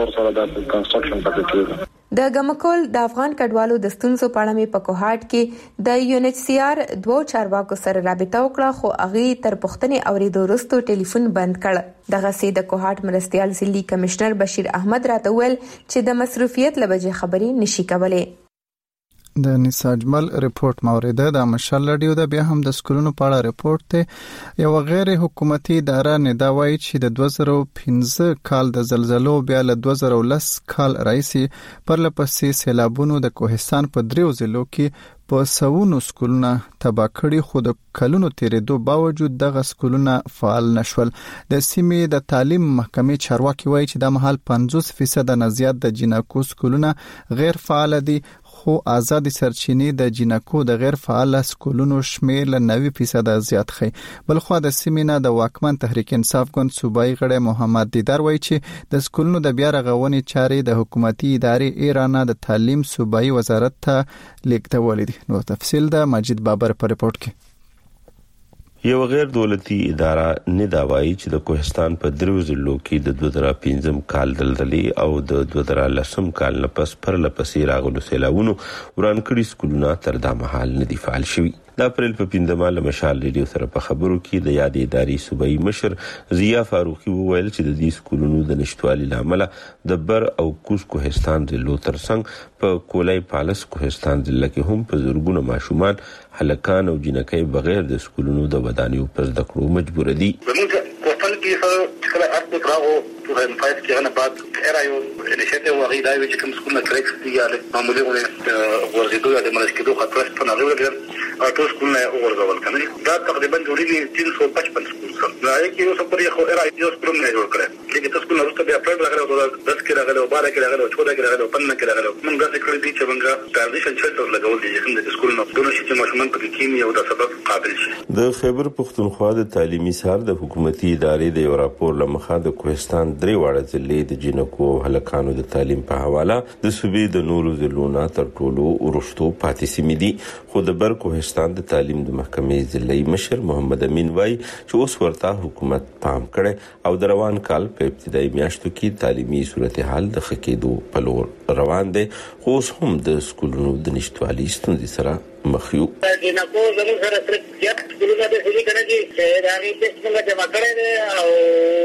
د ګمکول د افغان کډوالو د ستونزو په اړه په کوهاټ کې د UNHCR دوه چارواکو سره رابطه وکړه خو هغه تر پښتنې اوریدو وروسته ټلیفون بند کړ. دغه سي د کوهاټ مرستيال ضلعي کمشنر بشیر احمد راته ویل چې د مصروفیت لبجې خبري نشي کولای. د نساجمل ریپورت موریده د مشال رادیو د بیا هم د سکولونو په اړه ریپورت ته یو غیر حکومتي اداره ندا وایي چې د 2015 کال د زلزلو بیا له 2010 کال راځي پر لپسې سیلابونو د کوهستان په دریو ضلعو کې په سوونو سکولونه تباہ کړي خو د کلونو تیریدو باوجود دغه سکولونه فعال نشول. د سیمې د تعلیم محکمې چارواکي وایي چې د مهال 50% نه زیات د جنکو سکولونه غیر فعال دي خو آزاد سرچینې د جنکو د غیر فعال سکولونو شمیر له 90% زیات خي. بلخو د سیمینه د واکمن تحریک انصاف ګوند صوبایي غړی محمد دیدار وایي چې د سکولونو د بیا رغونې چارې د حکومتي ادارې ایران د تعلیم صوبایي وزارت ته لیږدولې دي. نو تفصیل د مجید بابر په ریپورت کې. یو غیر دولتي اداره ندا وایي چې د کوهستان په دریو ضلعو کې د 2015 کال دلدلې او د 2010 کال نه پس پر لپسې راغلو سیلاوونو وران کړي سکولونه تر دا مهال نه دي فعال شوي. د اپریل په 15 له مشال ریډیو سره په خبرو کې د یاد اداري صوبایي مشر ضیا فاروقي وویل چې د دې سکولونو د نشټوالي لامل د بر او کوز کوهستان ضلعو ترڅنګ په کولای پالس کوهستان ضلع کې هم په زورګونو ماشومان هلکان او جنکۍ بغیر د سکولونو د ودانیو پر زده کړو مجبور دي. کوپل کې کله اپ راغو په فایت کې غنه بعد ایرایو انیشیټیو وغي دا وی چې کوم سکول نه کریکس دی یا معمولی ورزيدو یا د مرکزو خاطر په نړۍ ولګل او ټول سکول نه ورغول کنه دا تقریبا جوړیږي 355 سکول سره دا کې یو څه پرې خو ایرایو سکول نه جوړ کړل لکه تاسو سکول نو بیا پرد لګره او 10 کې راغله او 12 کې راغله او 14 کې راغله او 15 کې راغله موږ دا څه کړی دي چې موږ ترانزیشن چلټر لګول دي چې د سکول نو دونه شي چې ماشومان په کیمیا او د سبب قابل شي. د خیبر پختونخوا د تعلیمي سار د حکومتي ادارې د یو راپور لمخه د کوهستان درې واړه ضلع د جنکو او هلکانو د تعلیم په حواله د صوبې د نورو ضلعونو تر ټولو ورستو پاتې سیمې دي خو د بر کوهستان د تعلیم د محکمې ضلعي مشر محمد امین وای چې اوس ورته حکومت پام کړي او د روان کال په ابتدایي میاشتو کې تعلیمي صورتحال د خکېدو په لور روان دي خو اوس هم د سکولونو د نشټوالي ستونزې سره مخ یو. جنکو زموږ سره تر یو سکولونه د سړي کنه چې دا غي د څنګه جمع کړي او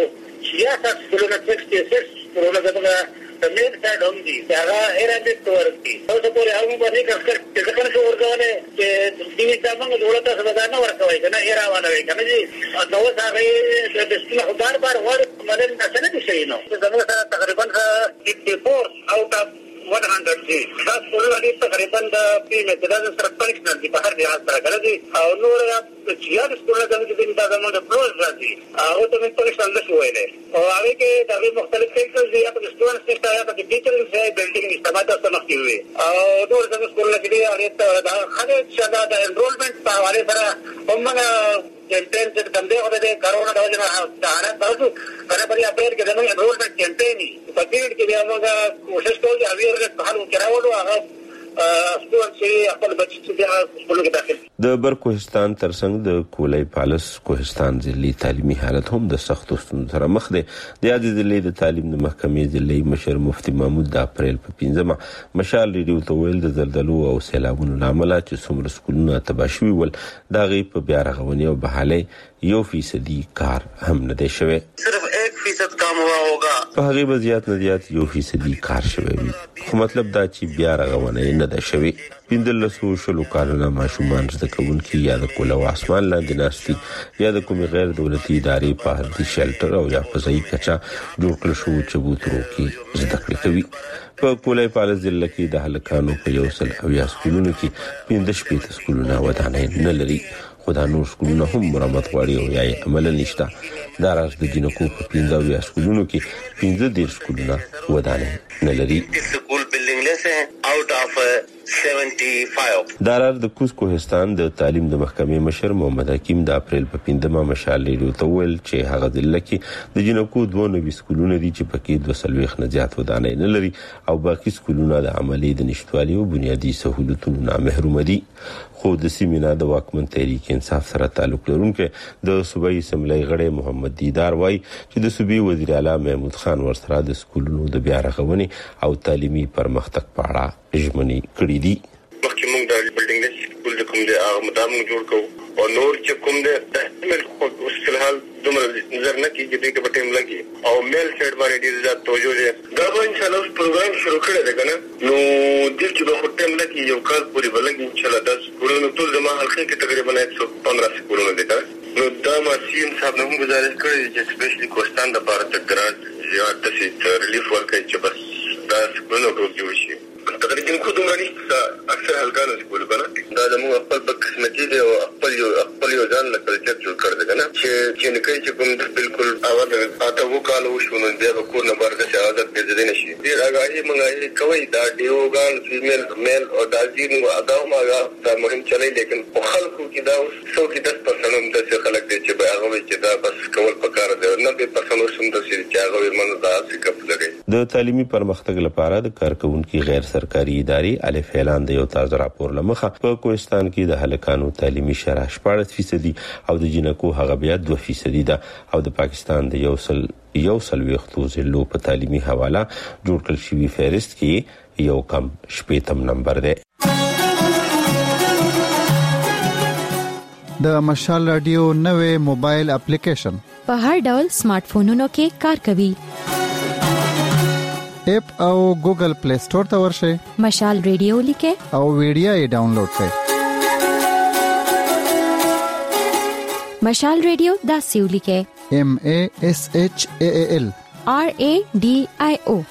66 سکولونه 66 سکولونه دغه مین سایډ هم دي هغه ایرانډ ورته اوس پورې هغه باندې کړکړ څنګه څنګه ورغواله چې دې تاسو دولت څخه دا نه ورکوي کنه ایرانه وي کنه دي نو هغه د سپینه بار ور ملن نه څه شي نو زموږ تقریبا 84 اوټ اف 100 دي تاسو ټول دې تقریبا د پیمنټ د سرپنټ دي په هر ځای سره کړی او نور چې یاد سکول د دې د زموږ د پروژ راځي او ته مې په څنګه شوې او هغه کې د مختلف فیکټرز یا په سټوډنټس کې یا په ټیچرز یا بلډینګ استعمال تاسو نه کوي او نور د سکول کې دی هغه د خاله چې د انرولمنت په حواله سره همغه کمپین چې کوم دی او د کرونا د وجه نه حالات تاسو کنه په اپریل کې د انرولمنت کمپین په دې کې موږ کوشش کوو چې اویر په حالو کې راوړو هغه د برکوهستان ترڅنګ د کولای پالس کوهستان ضلعي تعلیمي حالت هم د سختو ستونزو سره مخ دی د یادې ضلعي د تعلیم د محکمې ضلعي مشر مفتي محمود د اپریل په 15 مشال ریډیو ته ویل د زلزلو او سیلابونو لامل چې څومره سکولونه تباه شوي ول دا غي په بیا رغونې او بحالي 1% کار هم نه دی شوی صرف 1% کام ہوا ہوگا په هغه وضعیت نه زیات 1% کار شوی وي خو مطلب دا چې بیا رغونې نه ده شوی پیندلسو شلو کارونه ماشومان زده کوونکي یا د کولو اسمان لاندې ناشتي یا د کومي غیر دولتي ادارې په هر دي شلټر او یا فضایي کچا جوړ کړل شو چې بوترو کې زده کړې کوي په کولای پالس ضلع کې د هلکانو په یو سل او یا سکولونو کې 15 سکولونه ودانې نه لري خدا نور سکولونه هم مرمت غواړي او یا عمل نشته دا راز د جنکو په 15 یا سکولونو کې 15 سکولونه ودانې نه لري سکول بلډینګ لسه اوټ اف 75 دارار د کوز کوهستان د تعلیم د محکمې مشر محمد حکیم د اپریل په 15 مشال ریډیو ته ویل چې هغه ضلع کې د جنکو 92 سکولونه دي چې پکې 200 نه زیات ودانې نه لري او باقي سکولونه د عملي د نشټوالي او بنیادی سہولتونو نه محروم دي خو د سیمینا د واکمن تحریک انصاف سره تعلق لرونکي د صوبایي اسمبلی غړي محمد دیدار وای چې د صوبې وزیر اعلی محمود خان ورسره د سکولونو د بیا رغونې او تعلیمي پرمختګ په اړه ژمنې کړې دي مخکې موږ د بلډینګ سکول د کوم د هغه مدام جوړ کوو او نور چې کوم د مل خو په حال دومره نظر نه کیږي چې په ټیم لګي او میل سیټ باندې ډیر زیات توجه لري دا به ان شاء الله پروګرام شروع کړی دی کنه نو د چې په ټیم لګي یو کال پوری بلګي ان شاء الله د سکولونو ټول د ما حلقه کې تقریبا 115 سکولونه دي نو دا ما سیم صاحب نو گزارش کړی چې سپیشلی کوستان د بار د ګرانټ زیات د ریلیف ورکړي چې بس دا سکولونو ټول جوړ شي تقریبا کوم دومره اکثر هلکانو سکول کنه دا زموږ خپل بقسمتي دی او خپل یو ځان له کلچر جوړ کړی کنه چې نه کوي چې کوم بالکل اول اته وکالو شو نو بیا کور نه بار د شهادت په ځای نشي ډیر هغه موږ کوي دا دیوګان فیمیل میل او دا ځینو ادا ما دا مهم چلی لیکن په خلکو کې دا څو کې 10% هم د خلک دي چې هغه چې دا بس کول پکاره دی 90% هم د سړي چې هغه منځ دا څه لري د تعلیمي پرمختګ لپاره د کارکونکو غیر سرکاري ادارې الف اعلان د یو تازه راپور لمخه په کوهستان کې د هلکانو تعلیمي شرح 14% او د جنکو هغه بیا 2% ده او د پاکستان د یو سل وختو ضلعو په تعلیمي حواله جوړ کړل شوی فهرست کې یو کم 80 نمبر ده د مشال رادیو نوې موبایل اپلیکیشن په هر ډول سمارټ فونونو کې کار کوي اپ او ګوګل پلی سٹور ته ورشئ مشال ریډیو لیکه او ویډیو یې ډاونلوډ کړئ مشال ریډیو دا سیو لیکه MASHAAL RADIO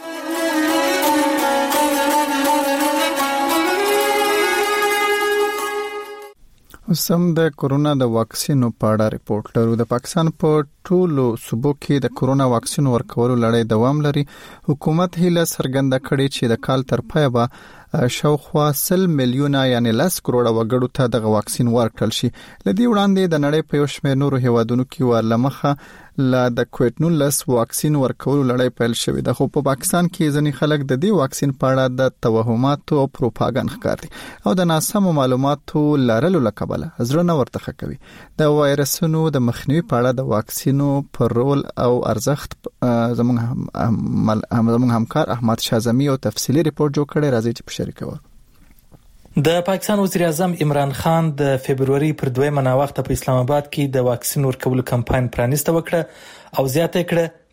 سم د کورونا د واکسینو په اړه ریپورت لرو د پاکستان په ټولو صوبو کې د کورونا واکسین ورکولو لړۍ دوام لري حکومت هیله څرګنده کړې چې د کال تر پایه به شاوخوا 100 میلیونه یعنی 10 کروڑه وګړو ته د واکسین ورکړل شي لدی وړاندې د نړۍ په یو شمېر نورو هیوادونو کې ورلمخه لا د کووډ-19 واکسین ورکولو لړۍ پیل شوې ده خو په پاکستان کې ځینې خلک د دې واکسین په اړه د توهماتو او پروپاګاندا ښکاري او د ناسمو معلوماتو لرلو لکبله زړه نه ورته کوي د وایرسونو د مخنیوي په اړه د واکسینو پر رول او ارزښت زموږ همکار احمد شازمی او تفصیلی ریپورت جوړ کړی راځي چې په شریکو د پاکستان وزیر اعظم عمران خان د فبرवरी پر 2 مناوخته په اسلام آباد کې د واکسین ورکولو کمپاین پرانیسته وکړه او زیاته کړه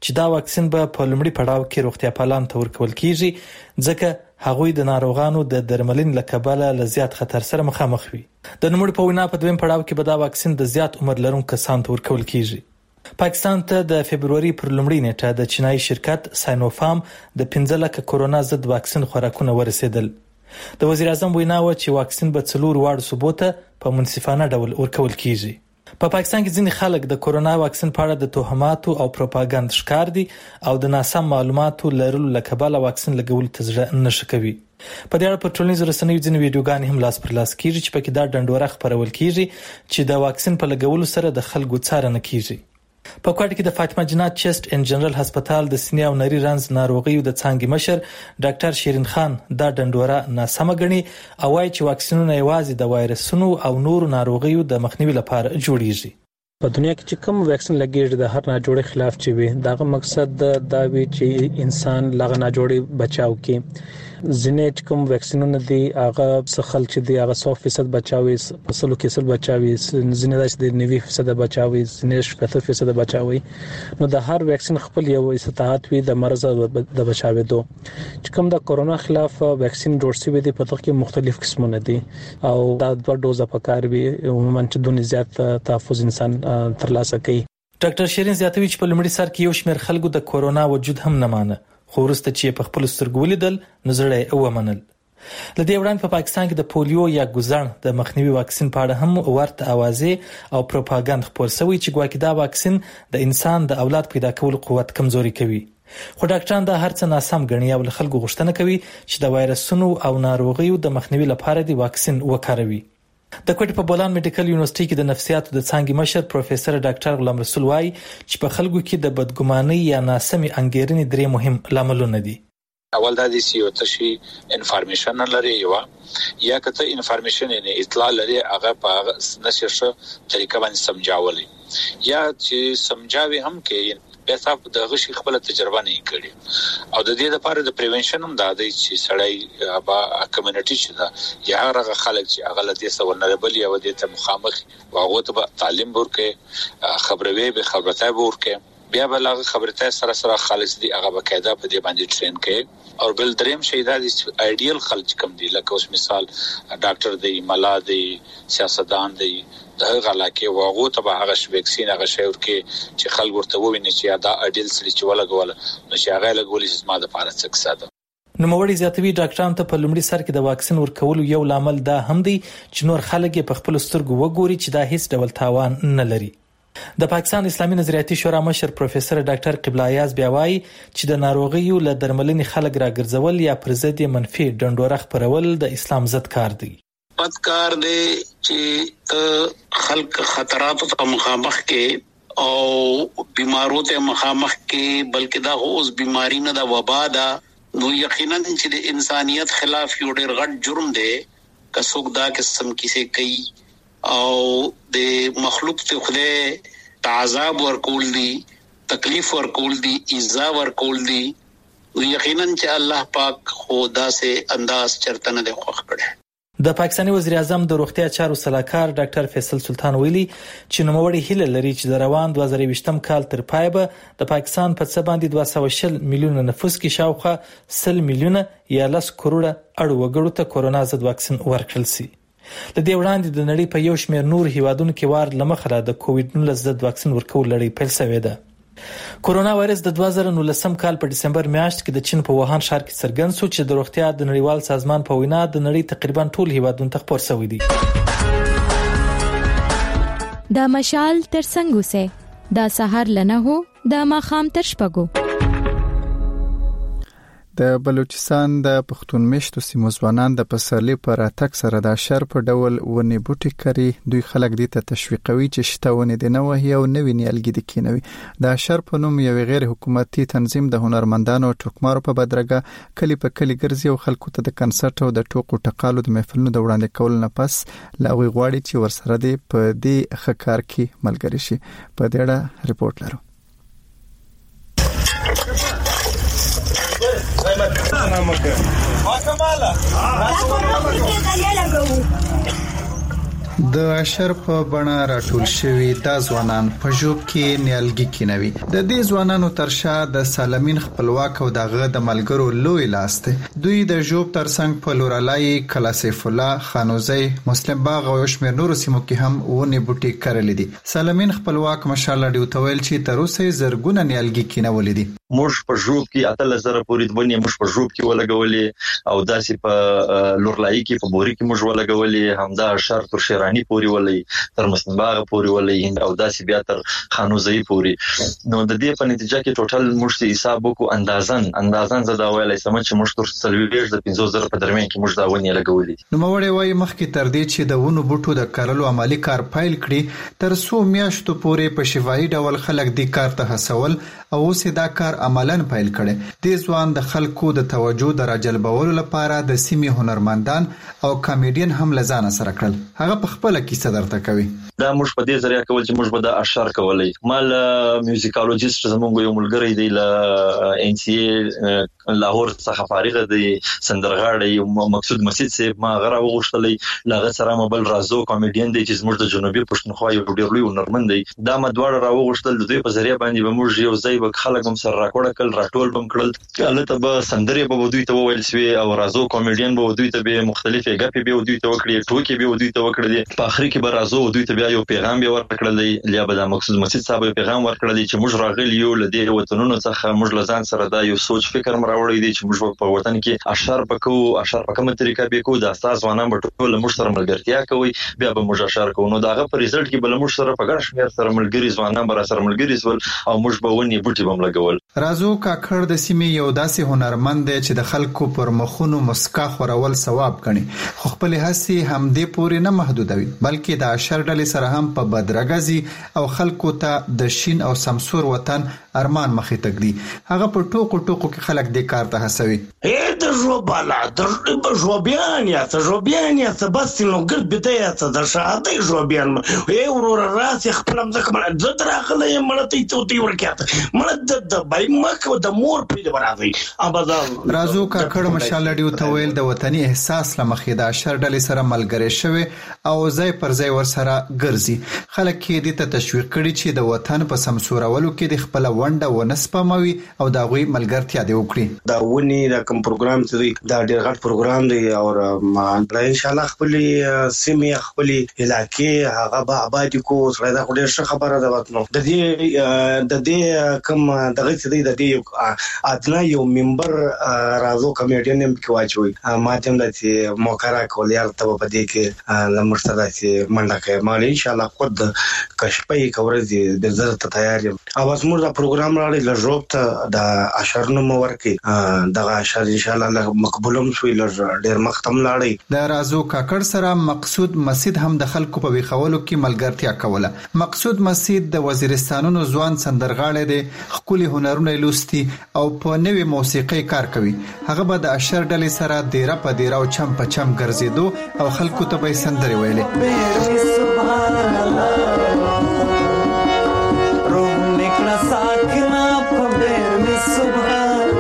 چې دا واکسین به په لومړي پړاو کې روغتیا پالان ته ورکول کیږي ځکه هغوی د ناروغانو د درملنې له کبله له زیات خطر سره مخامخ وي. د نوموړي په وینا په دویم پړاو کې به دا واکسین د زیات عمر لرونکو کسانو ته ورکول کیږي. پاکستان ته د فبرवरी پر لومړۍ نیټه د چینایي شرکت ساینوفارم د 15 لک کورونا ضد واکسین خوراکونه ورسېدل. د وزیر اعظم وینا و چې واکسین به 4 واړو صوبو ته په منصفانه ډول ورکول کیږي. په پاکستان کې ځینې خلک د کورونا واکسین په اړه د توهماتو او پروپاګاندا ښکار دي او د ناسم معلوماتو لرلو له کبله واکسین لګول ته زړه نه ښه کوي. په دې اړه په ټولنیزو رسنیو ځینې ویډیوګانې هم لاس پر لاس کیږي چې پکې دا ډنډوره خپرول کیږي چې د واکسین په لګولو سره د خلکو څارنه کیږي. په کوټه کې د فاطمه جنات چست ان جنرال هسپتال د سینې او نري رنز ناروغیو د څانګې مشر ډاکټر شیرین خان دا ډنډوره ناسمه ګڼي او وايي چې واکسینونه یوازې د وایرسونو او نورو ناروغیو د مخنیوي لپاره جوړیږي. په دنیا کې چې کوم ویکسین لګیږي د هر ناجوړي خلاف چې وي داغه مقصد دا وی چې انسان لغه ناجوړي بچاو کې ځینې کوم ویکسینونه دي هغه څخل چې دی هغه 100% بچاوي په 100% بچاوي ځینې داسې د 90% بچاوي ځینې 70% بچاوي. نو د هر ویکسین خپل یو استطاعت وي د مرز د بچاوي دو چې کوم د کورونا خلاف ویکسین جوړ شوی دی په توګه کې مختلف قسمونه دي او دا 2 ډوزه پکار وي عموما چې دونې زیات تحفظ انسان ترلاسه کوي. ډاکټر شیرین زیاتوي چې په لومړي سر کې یو شمېر خلکو د کورونا وجود هم نه مانه خو وروسته چې په خپل سترګو ولیدل نظر یې ومنل. لدې وړاندې په پاکستان کې د پولیو یا ګوزڼ د مخنیوي واکسین په اړه هم ورته اوازې او پروپاګاندا خپور شوی چې ګواکې دا واکسین د انسان د اولاد پیدا کولو قوت کمزوري کوي. خو ډاکټران دا هرڅه ناسم ګڼي او له خلکو غوښتنه کوي چې د وایرسونو او ناروغیو د مخنیوي لپاره د واکسین وکاروي. د کوټې په بولان میډیکل یونیورسيټي کې د نفسیاتو د څانګې مشر پروفیسور ډاکټر غلام رسول وايي چې په خلکو کې د بدګمانۍ یا ناسمې انګیرنې درې مهم لاملونه دي. اول دا دي چې یو تشي انفارمیشن لري یا کته انفارمیشن نه اطلاع لري هغه په نششه طریقه باندې سمجاولي یا چې سمجاوي هم کې به تاسو د غشي خپل تجربه نه کړی او د دې لپاره د پریونشن هم دا دی چې سړی با کمیونټي چې دا یا هغه خلک چې هغه له دې سره ولربل یا د ته مخامخ واغو ته تعلیم ورکه خبروي به خبرته ورکه بیا بل خبرته سره خالص دي هغه بقاعده په دې باندې ټرین کړي او بل دریم شي دا د ایډیال خلک کم دي لکه اوس مثال ډاکټر دی ملا دی سیاستدان دی دغه علاقه واغو ته هغه ویکسین هغه شی ورکه چې خلک ورته وویني چې دا ایډیل سړي چې ولګول نو چې هغه لګولې چې ما د پاره څه ساده. نو موړي زیاتوي ډاکټران ته په لومړي سر کې د واکسین ورکولو یو لامل دا هم دی چې نور خلک په خپل سترګو وګوري چې دا هیڅ ډول تاوان نه لري. د پاکستان اسلامي نظریاتي شورا مشر پروفیسور ډاکټر قبله ایاز بیا وایي چې د ناروغیو له درملنې خلک راګرځول یا پر ضد منفي ډنډوره خپرول د اسلام ضد کار دی. پدکار دی چې خلک خطراتو ته مخامخ کې او بیمارو ته مخامخ کې بلکې دا اوس بیماری نه دا وبا دا نو یقینا چې د انسانيت خلاف یو ډېر غټ جرم دی که څوک دا قسم کیسه کوي او د مخلوق ته خدای تعذاب ورکول دي تکلیف ورکول دي ایذا ورکول دي یقینا چې الله پاک خدا سے انداز چرته نه خوښ کړي. د پاکستاني وزیر اعظم د روغتیا چارو سلاکار ډاکټر فیصل سلطان ویلي چې نوموړي هیله لري چې د روان 2020م کال تر پای به د پاکستان په څه باندې 240 میلیونه نفوس کې شاوخوا 100 میلیونه یا 10 کروڑه اړ وګړو ته کورونا ضد واکسین ورکړل شي. لدې وړاندې د نړۍ په یو شمېر نور هیوادونو کې وار لمخره د کووډ 19 ضد واکسین ورکول لړۍ پیل شوې ده. کورونا وایرس د 2019 کال په دسمبر میاشت کې د چین په ووهان ښار کې څرګند شو چې د روغتیا د نړیوال سازمان په وینا د نړۍ تقریبا ټول هیوادونو ته خپور شوی دی. دا مشال تر څنګه سه دا سحر لنه هو دا ماخام تر شپګو. د بلوچستان د پښتون مشتو سیمو ځوانان د پسرلي پر اتک سره د شر په ډول ونی بوټي کری دوی خلک دي ته تشویقوي چې شتهونه دي نه وهي او نوی نیالګي د کینوي. د شر په نوم یو غیر حکومتي تنظیم د هنرمندانو او ټوکمارو په بدرګه کلی په کلی ګرځي او خلکو ته د کنسرت او د ټوکو ټقالو د محفلونو د وړاندې کول نه پس لاوي غواړي چې ورسره دي په دې خکار کې ملګری شي. په دې اړه ریپورت لرو. د اشر په بڼه راټول شوی د ځوانان په جوب کې نیالګي کینوي. د دې ځوانانو ترشا د سالمین خپلواک او دغه د ملګرو لوی لاسته دوی د جوب ترڅنګ په لورالای کلاسیف الله خانوزی مسلم باغ او شمیر نور سیمو کې هم ونی بوټي کړل دي. سالمین خپلواک مشال ډیو تویل چې تر اوسه زرګونه نیالګي کینولې دي. موږ په جوب کې اتل زره پورې دونی موږ په جوب کې ولګولې او داسې په لورلای کې په بوري کې موږ ولګولې همدا شر تر شیرانی پورې ولې تر مسلم باغ پورې ولې او داسې بیا تر خانوزی پورې. نو د دې په نتیجه کې ټوټل موږ حساب وکړو اندازان زدا ویلای سم چې موږ تر 30 د 15000 په درمیان کې موږ دا ونی لګولې. نو موري وای مخکې تر دې چې د ونو بوټو د کارلو عملی کار فایل کړي تر 100 میاشتو پورې په شفاهي ډول خلک دې کار ته هڅول او اوس دا کار عملاً فایل کړي. د ځوان د خلکو د توجه د راجلبولو لپاره د سیمې هنرمندان او کامیډین هم لزان سره کړل. هغه په خپل کیسه درته کوي. دا موږ په دې ذریعہ کول چې موږ به د اشعار کولای. مال میوزیکالوجیست زموږ یو ملګری دی ل ان سی ای لاهور څخه فارغ دی سندرغاړی مقصود مسجد سي ما غره وغوښتلې لاغه سره مبل رازو کامیډین دی چې زموږ د جنوبي پښتونخوا یو ډېر لوی هنرمند دی. دا مدوړ راوغوښتل د دوی په ذریعہ باندې به موږ یو ځای به خلک هم سره راکوړه کل راټول بم کړل. کله ته به سندرې به دوی ته وویل سوي او رازو کامیډین به دوی ته به مختلفې غپې به دوی ته وکړي ټوکې به دوی ته وکړي. په اخر کې به رازو دوی ته بیا یو پیغام به ورکړل یا به د مقصود مسجد صاحب پیغام ورکړل چې موږ راغلی یو لدی وطنونو څخه موږ لزان سره دا یو سوچ فکر مراوړی دی چې موږ په وطن کې اشعار په کومه طریقه به کو د اساس ځوانان په ټول موږ سره ملګرتیا کوي بیا به موږ اشعار کوو. نو داغه په ریزلټ کې بل موږ سره په ګډ شمیر سره ملګری ځوانان بر سره ملګری سول او موږ به ونی بوټي بم لګول. رازو کاکړ د سیمې یو داسې هنرمند دی چې د خلکو پر مخونو مسکا خورول ثواب ګڼي. خو خپل هڅې هم دې پورې نه محدودوي بلکې د اشعار ډلې سره هم په بدرګزي او خلکو ته د شین او سمسور وطن ارمان مخې تګ دي. هغه په ټوکو کې خلک دې کار ته هڅوي. د ژوبالا د ژوبیان یا ته بس نو ګل بدايه د شاده ژوبیان ورور راس خپلم ځکه د دراغله مړته ته ورکاته مړه د بای مکه د مور په دې راځي ابدا. رازو کاکړ مشال ډیو تویل د وطني احساس لمخې د اشعار ډلې سره ملګری شوی او ځای پر ځای ور سره ګرځي. خلک کې دې ته تشویق کړي چې د وطن په سمسورولو کې د خپل ونده ونسپموي او د غوي ملګرتیا دی وکړي. دا ونی دا کوم پروګرام چې دا ډېر غټ پروګرام دی او ان شاء الله خپل سیمه خپل علاقې هغه به آباد کو سره دا ډېر خبره ده وته. د دې کوم دغه چې د دې ادنا یو ممبر رازو کمیټین هم کې واچوي ماته د چې موکرا کولیار ته په دې کې لمرسره چې منډه کوي. ما ان شاء الله خود کشپې کورې د زړه ته تیار یم. او زموږ دا پروګرام راړي لژوب ته د اشرنو مور کې دغه اشر ان شاء الله مقبولم شوی ډېر مختم لاړي. د رازو کاکړ سره مقصود مسجد هم د خلکو په ویخولو کې ملګرتیا کوله. مقصود مسجد د وزیرستانونو ځوان سندرغاړي دی خپل هنرونه لوستي او په نوې موسیقي کار کوي. هغه به د اشر ډلې سره ډیره په ډیره او چم په چم ګرځیدو او خلکو ته به سندري ویلې. سبحان الله روح نکړه ساکنا په بیر می سبحان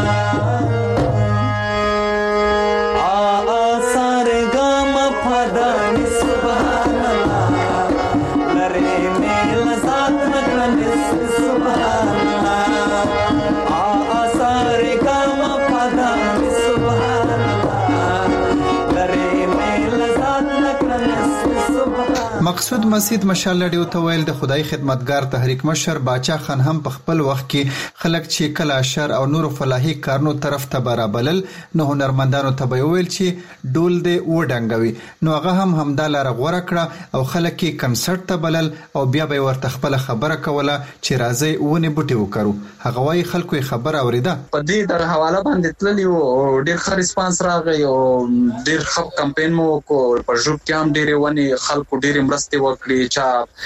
مقصود مسجد مشال ډیو تویل د خدای خدمتګار تحریک مشر باچا خان هم په خپل وخت کې خلک چې کله اشر او نور فلاحي کارنو طرف ته برابرل نو هنرمندانو ته ویل چې ډول دې وډنګوي. نو هغه هم همدا لار غوړه کړه او خلک کې کنسرت ته بلل او بیا به ورته خپل خبره کوله چې راځي ونه بوټي وکړو. هغه وايي خلکو خبره اوریده په دې د حواله باندې تللی او ډېر ښه ریسپانس راغی او ډېر ښه کمپاین مو کو په ژوب کې هم ډېر ونی خلکو ډېر مرستې وکړي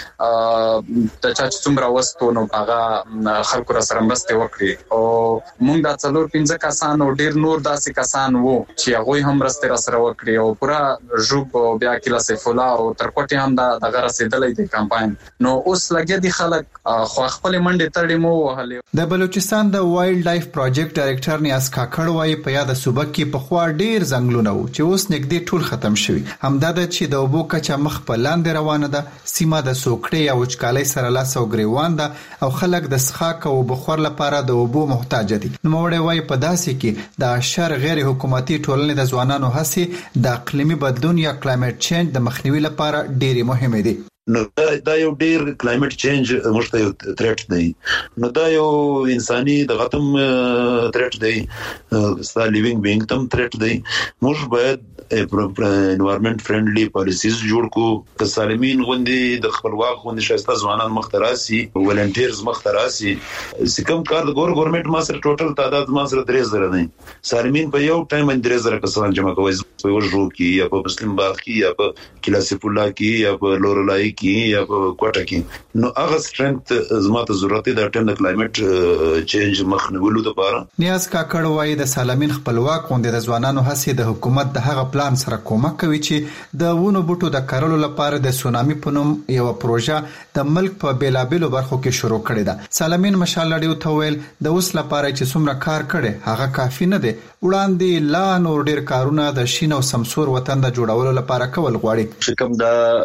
چې د چا څومره وستو نو هغه خلکو سره مرستې وکړي او موږ د 4-5 کسان او ډیر نور داسې کسان وو چې هغه هم مرستې سره وکړي او پورا ژوب بیا کله سیفولا او ترکوټي هم د رسیدلې د کمپاین نو اوس لګي دي خلک خو خپل منډه تړي مو وهلې د بلوچستان د وایلډ لایف پروجیکټ ډایریکټر نیاز کاکړ وايي په یاد صوبه کې په خوا ډیر ځنګلونه وو چې اوس نږدې ټول ختم شوي همدا د چې د اوبو کچه مخ په لاندې روانه ده سیمه د سوکړې او وچکالۍ سره لاس او ګریوان ده او خلک د څښاک او بخور لپاره د اوبو محتاج دي نو وړي وايي په داسې کې د اشر غیر حکومتي ټولنې د ځوانانو هڅې د اقلیمي بدلون یا کلایمټ چینج د مخنیوي لپاره ډېری مهمه دي نو دا یو ډیر کلایمټ چینج مشته یو تھریټ دی نو دا یو انساني د غتم تھریټ دی ستا لیوینګ بینګ تم تھریټ دی موږ باید انوایرنمنت فرندلی پالیسیز جوړ کو د سالمین غوندي د خپلواک غوندي شایسته ځوانان مختراسي ولنټیرز مختراسي سکم کار د ګورنمنت ما سره ټوټل تعداد ما سره 3000 دی سالمین په یو ټایم 3000 کسان جمع کوي په ورجو کې یا په مسلم باغ کې یا په کلاسیف الله کې یا په لورلای کې یا په کوټه کې نو هغه سترنث زموږ ضرورت دی د ټیم د کلایمټ چینج مخنیولو لپاره نیاز کاکړ وايي د سالمین خپلواک غوندي د ځوانانو هڅې د حکومت د هغه پلان سره کومک کوي چې د ونو بوټو د کارولو لپاره د سونامي په نوم یو پروژه د ملک په بیلابېلو برخو کې شروع کړې ده سالمین مشال لړیو ته ویل د اوس لپاره چې څومره کار کړي هغه کافي نه دی وړاندې لا نور ډیر کارونه د شین او سمسور وطن د جوړولو لپاره کول غواړي چې کوم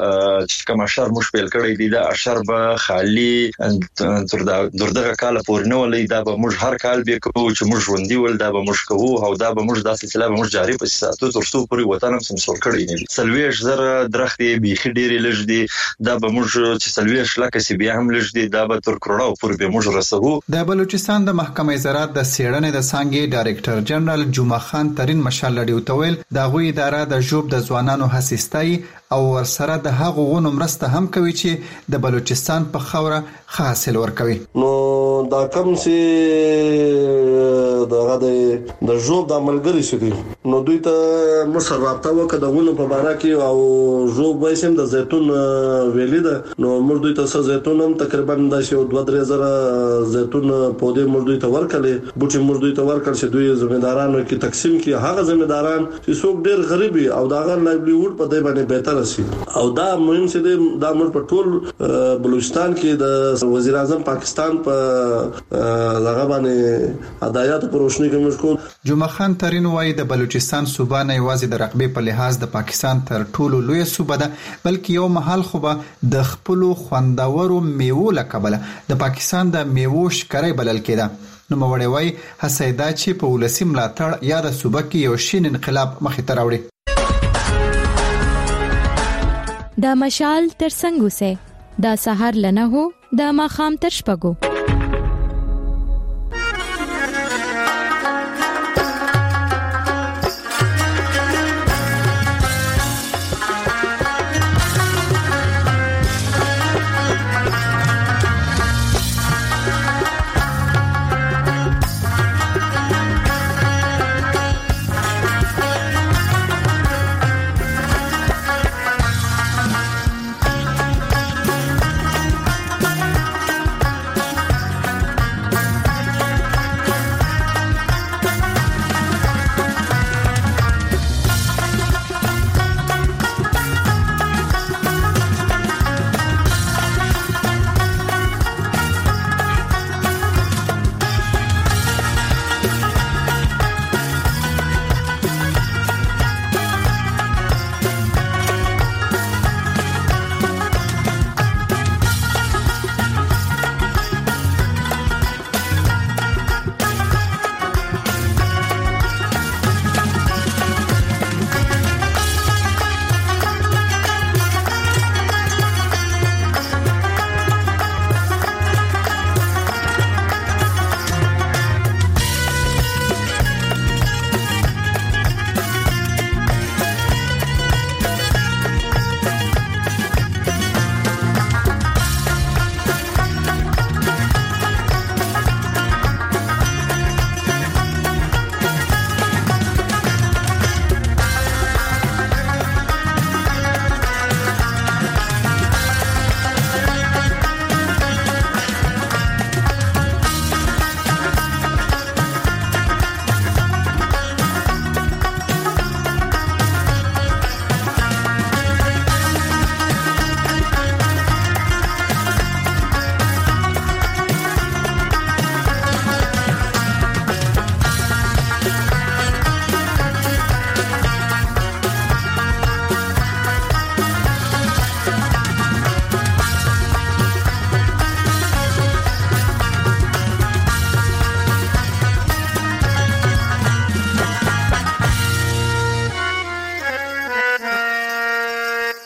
د کوم اشر مشبل کړی دی د اشر به خالی تر دغه کال پورې نه ولې دا به موږ هر کال به کوو چې موږ ژوندۍ ول دا به موږ کوو او دا به موږ د سلسله به موږ جاری په ساتو تر څو پورې وطن هم سمسور کړی نه سلويش زره درختې بيخي ډېری لږ دي دا به موږ چې سلويش لکه سی بیا هم لږ دي دا به تر کروڑو پورې به موږ رسوو د بلوچستان د محکمې زراعت د سیړنې د څنګه ډایریکټر جنرال جمعه خان ترين مشال لړیو تویل دا غوي اداره د جوب د ځوانانو هسستای او ورسره د هغو غونو مرسته هم کوي چې د بلوچستان په خوره حاصل ورکوي نو دا کوم سي دغه د جوب د عملګری شدي نو دوی ته مصر رابطه وکړه د غونو په اړه کې او جوب وایسم د زيتون ویلي ده نو موږ دوی ته زيتون هم تقریبا د 2-3 زره زيتون په دې موږ دوی ته ورکړي بوټي موږ دوی ته ورکړل چې دوی ځمېدارانو کې تقسیم کړي هغه ځمېداران چې څوک ډېر غریبي او داغه لایولیوډ په دې باندې بهتر او دا مهم چې دا موږ په ټول بلوچستان کې د وزیر اعظم پاکستان په لغه باندې هدايات پر روشنی کې موږ جمعه خان ترين وايي د بلوچستان صوبه نه یوازې د رقبې په لحاظ د پاکستان تر ټولو لوی صوبه ده بلکې یو محل خو به د خپل خوندورو میوو لکبله د پاکستان د میوو شکرې بلل کېده نو موري وايي حسیدا چې په ولسی ملاتړ یا د صوبه کې یو شین انقلاب مخې ته راوړي دا مشال تر څنګه سه دا سحر لنه هو دا ماخام تر شپګو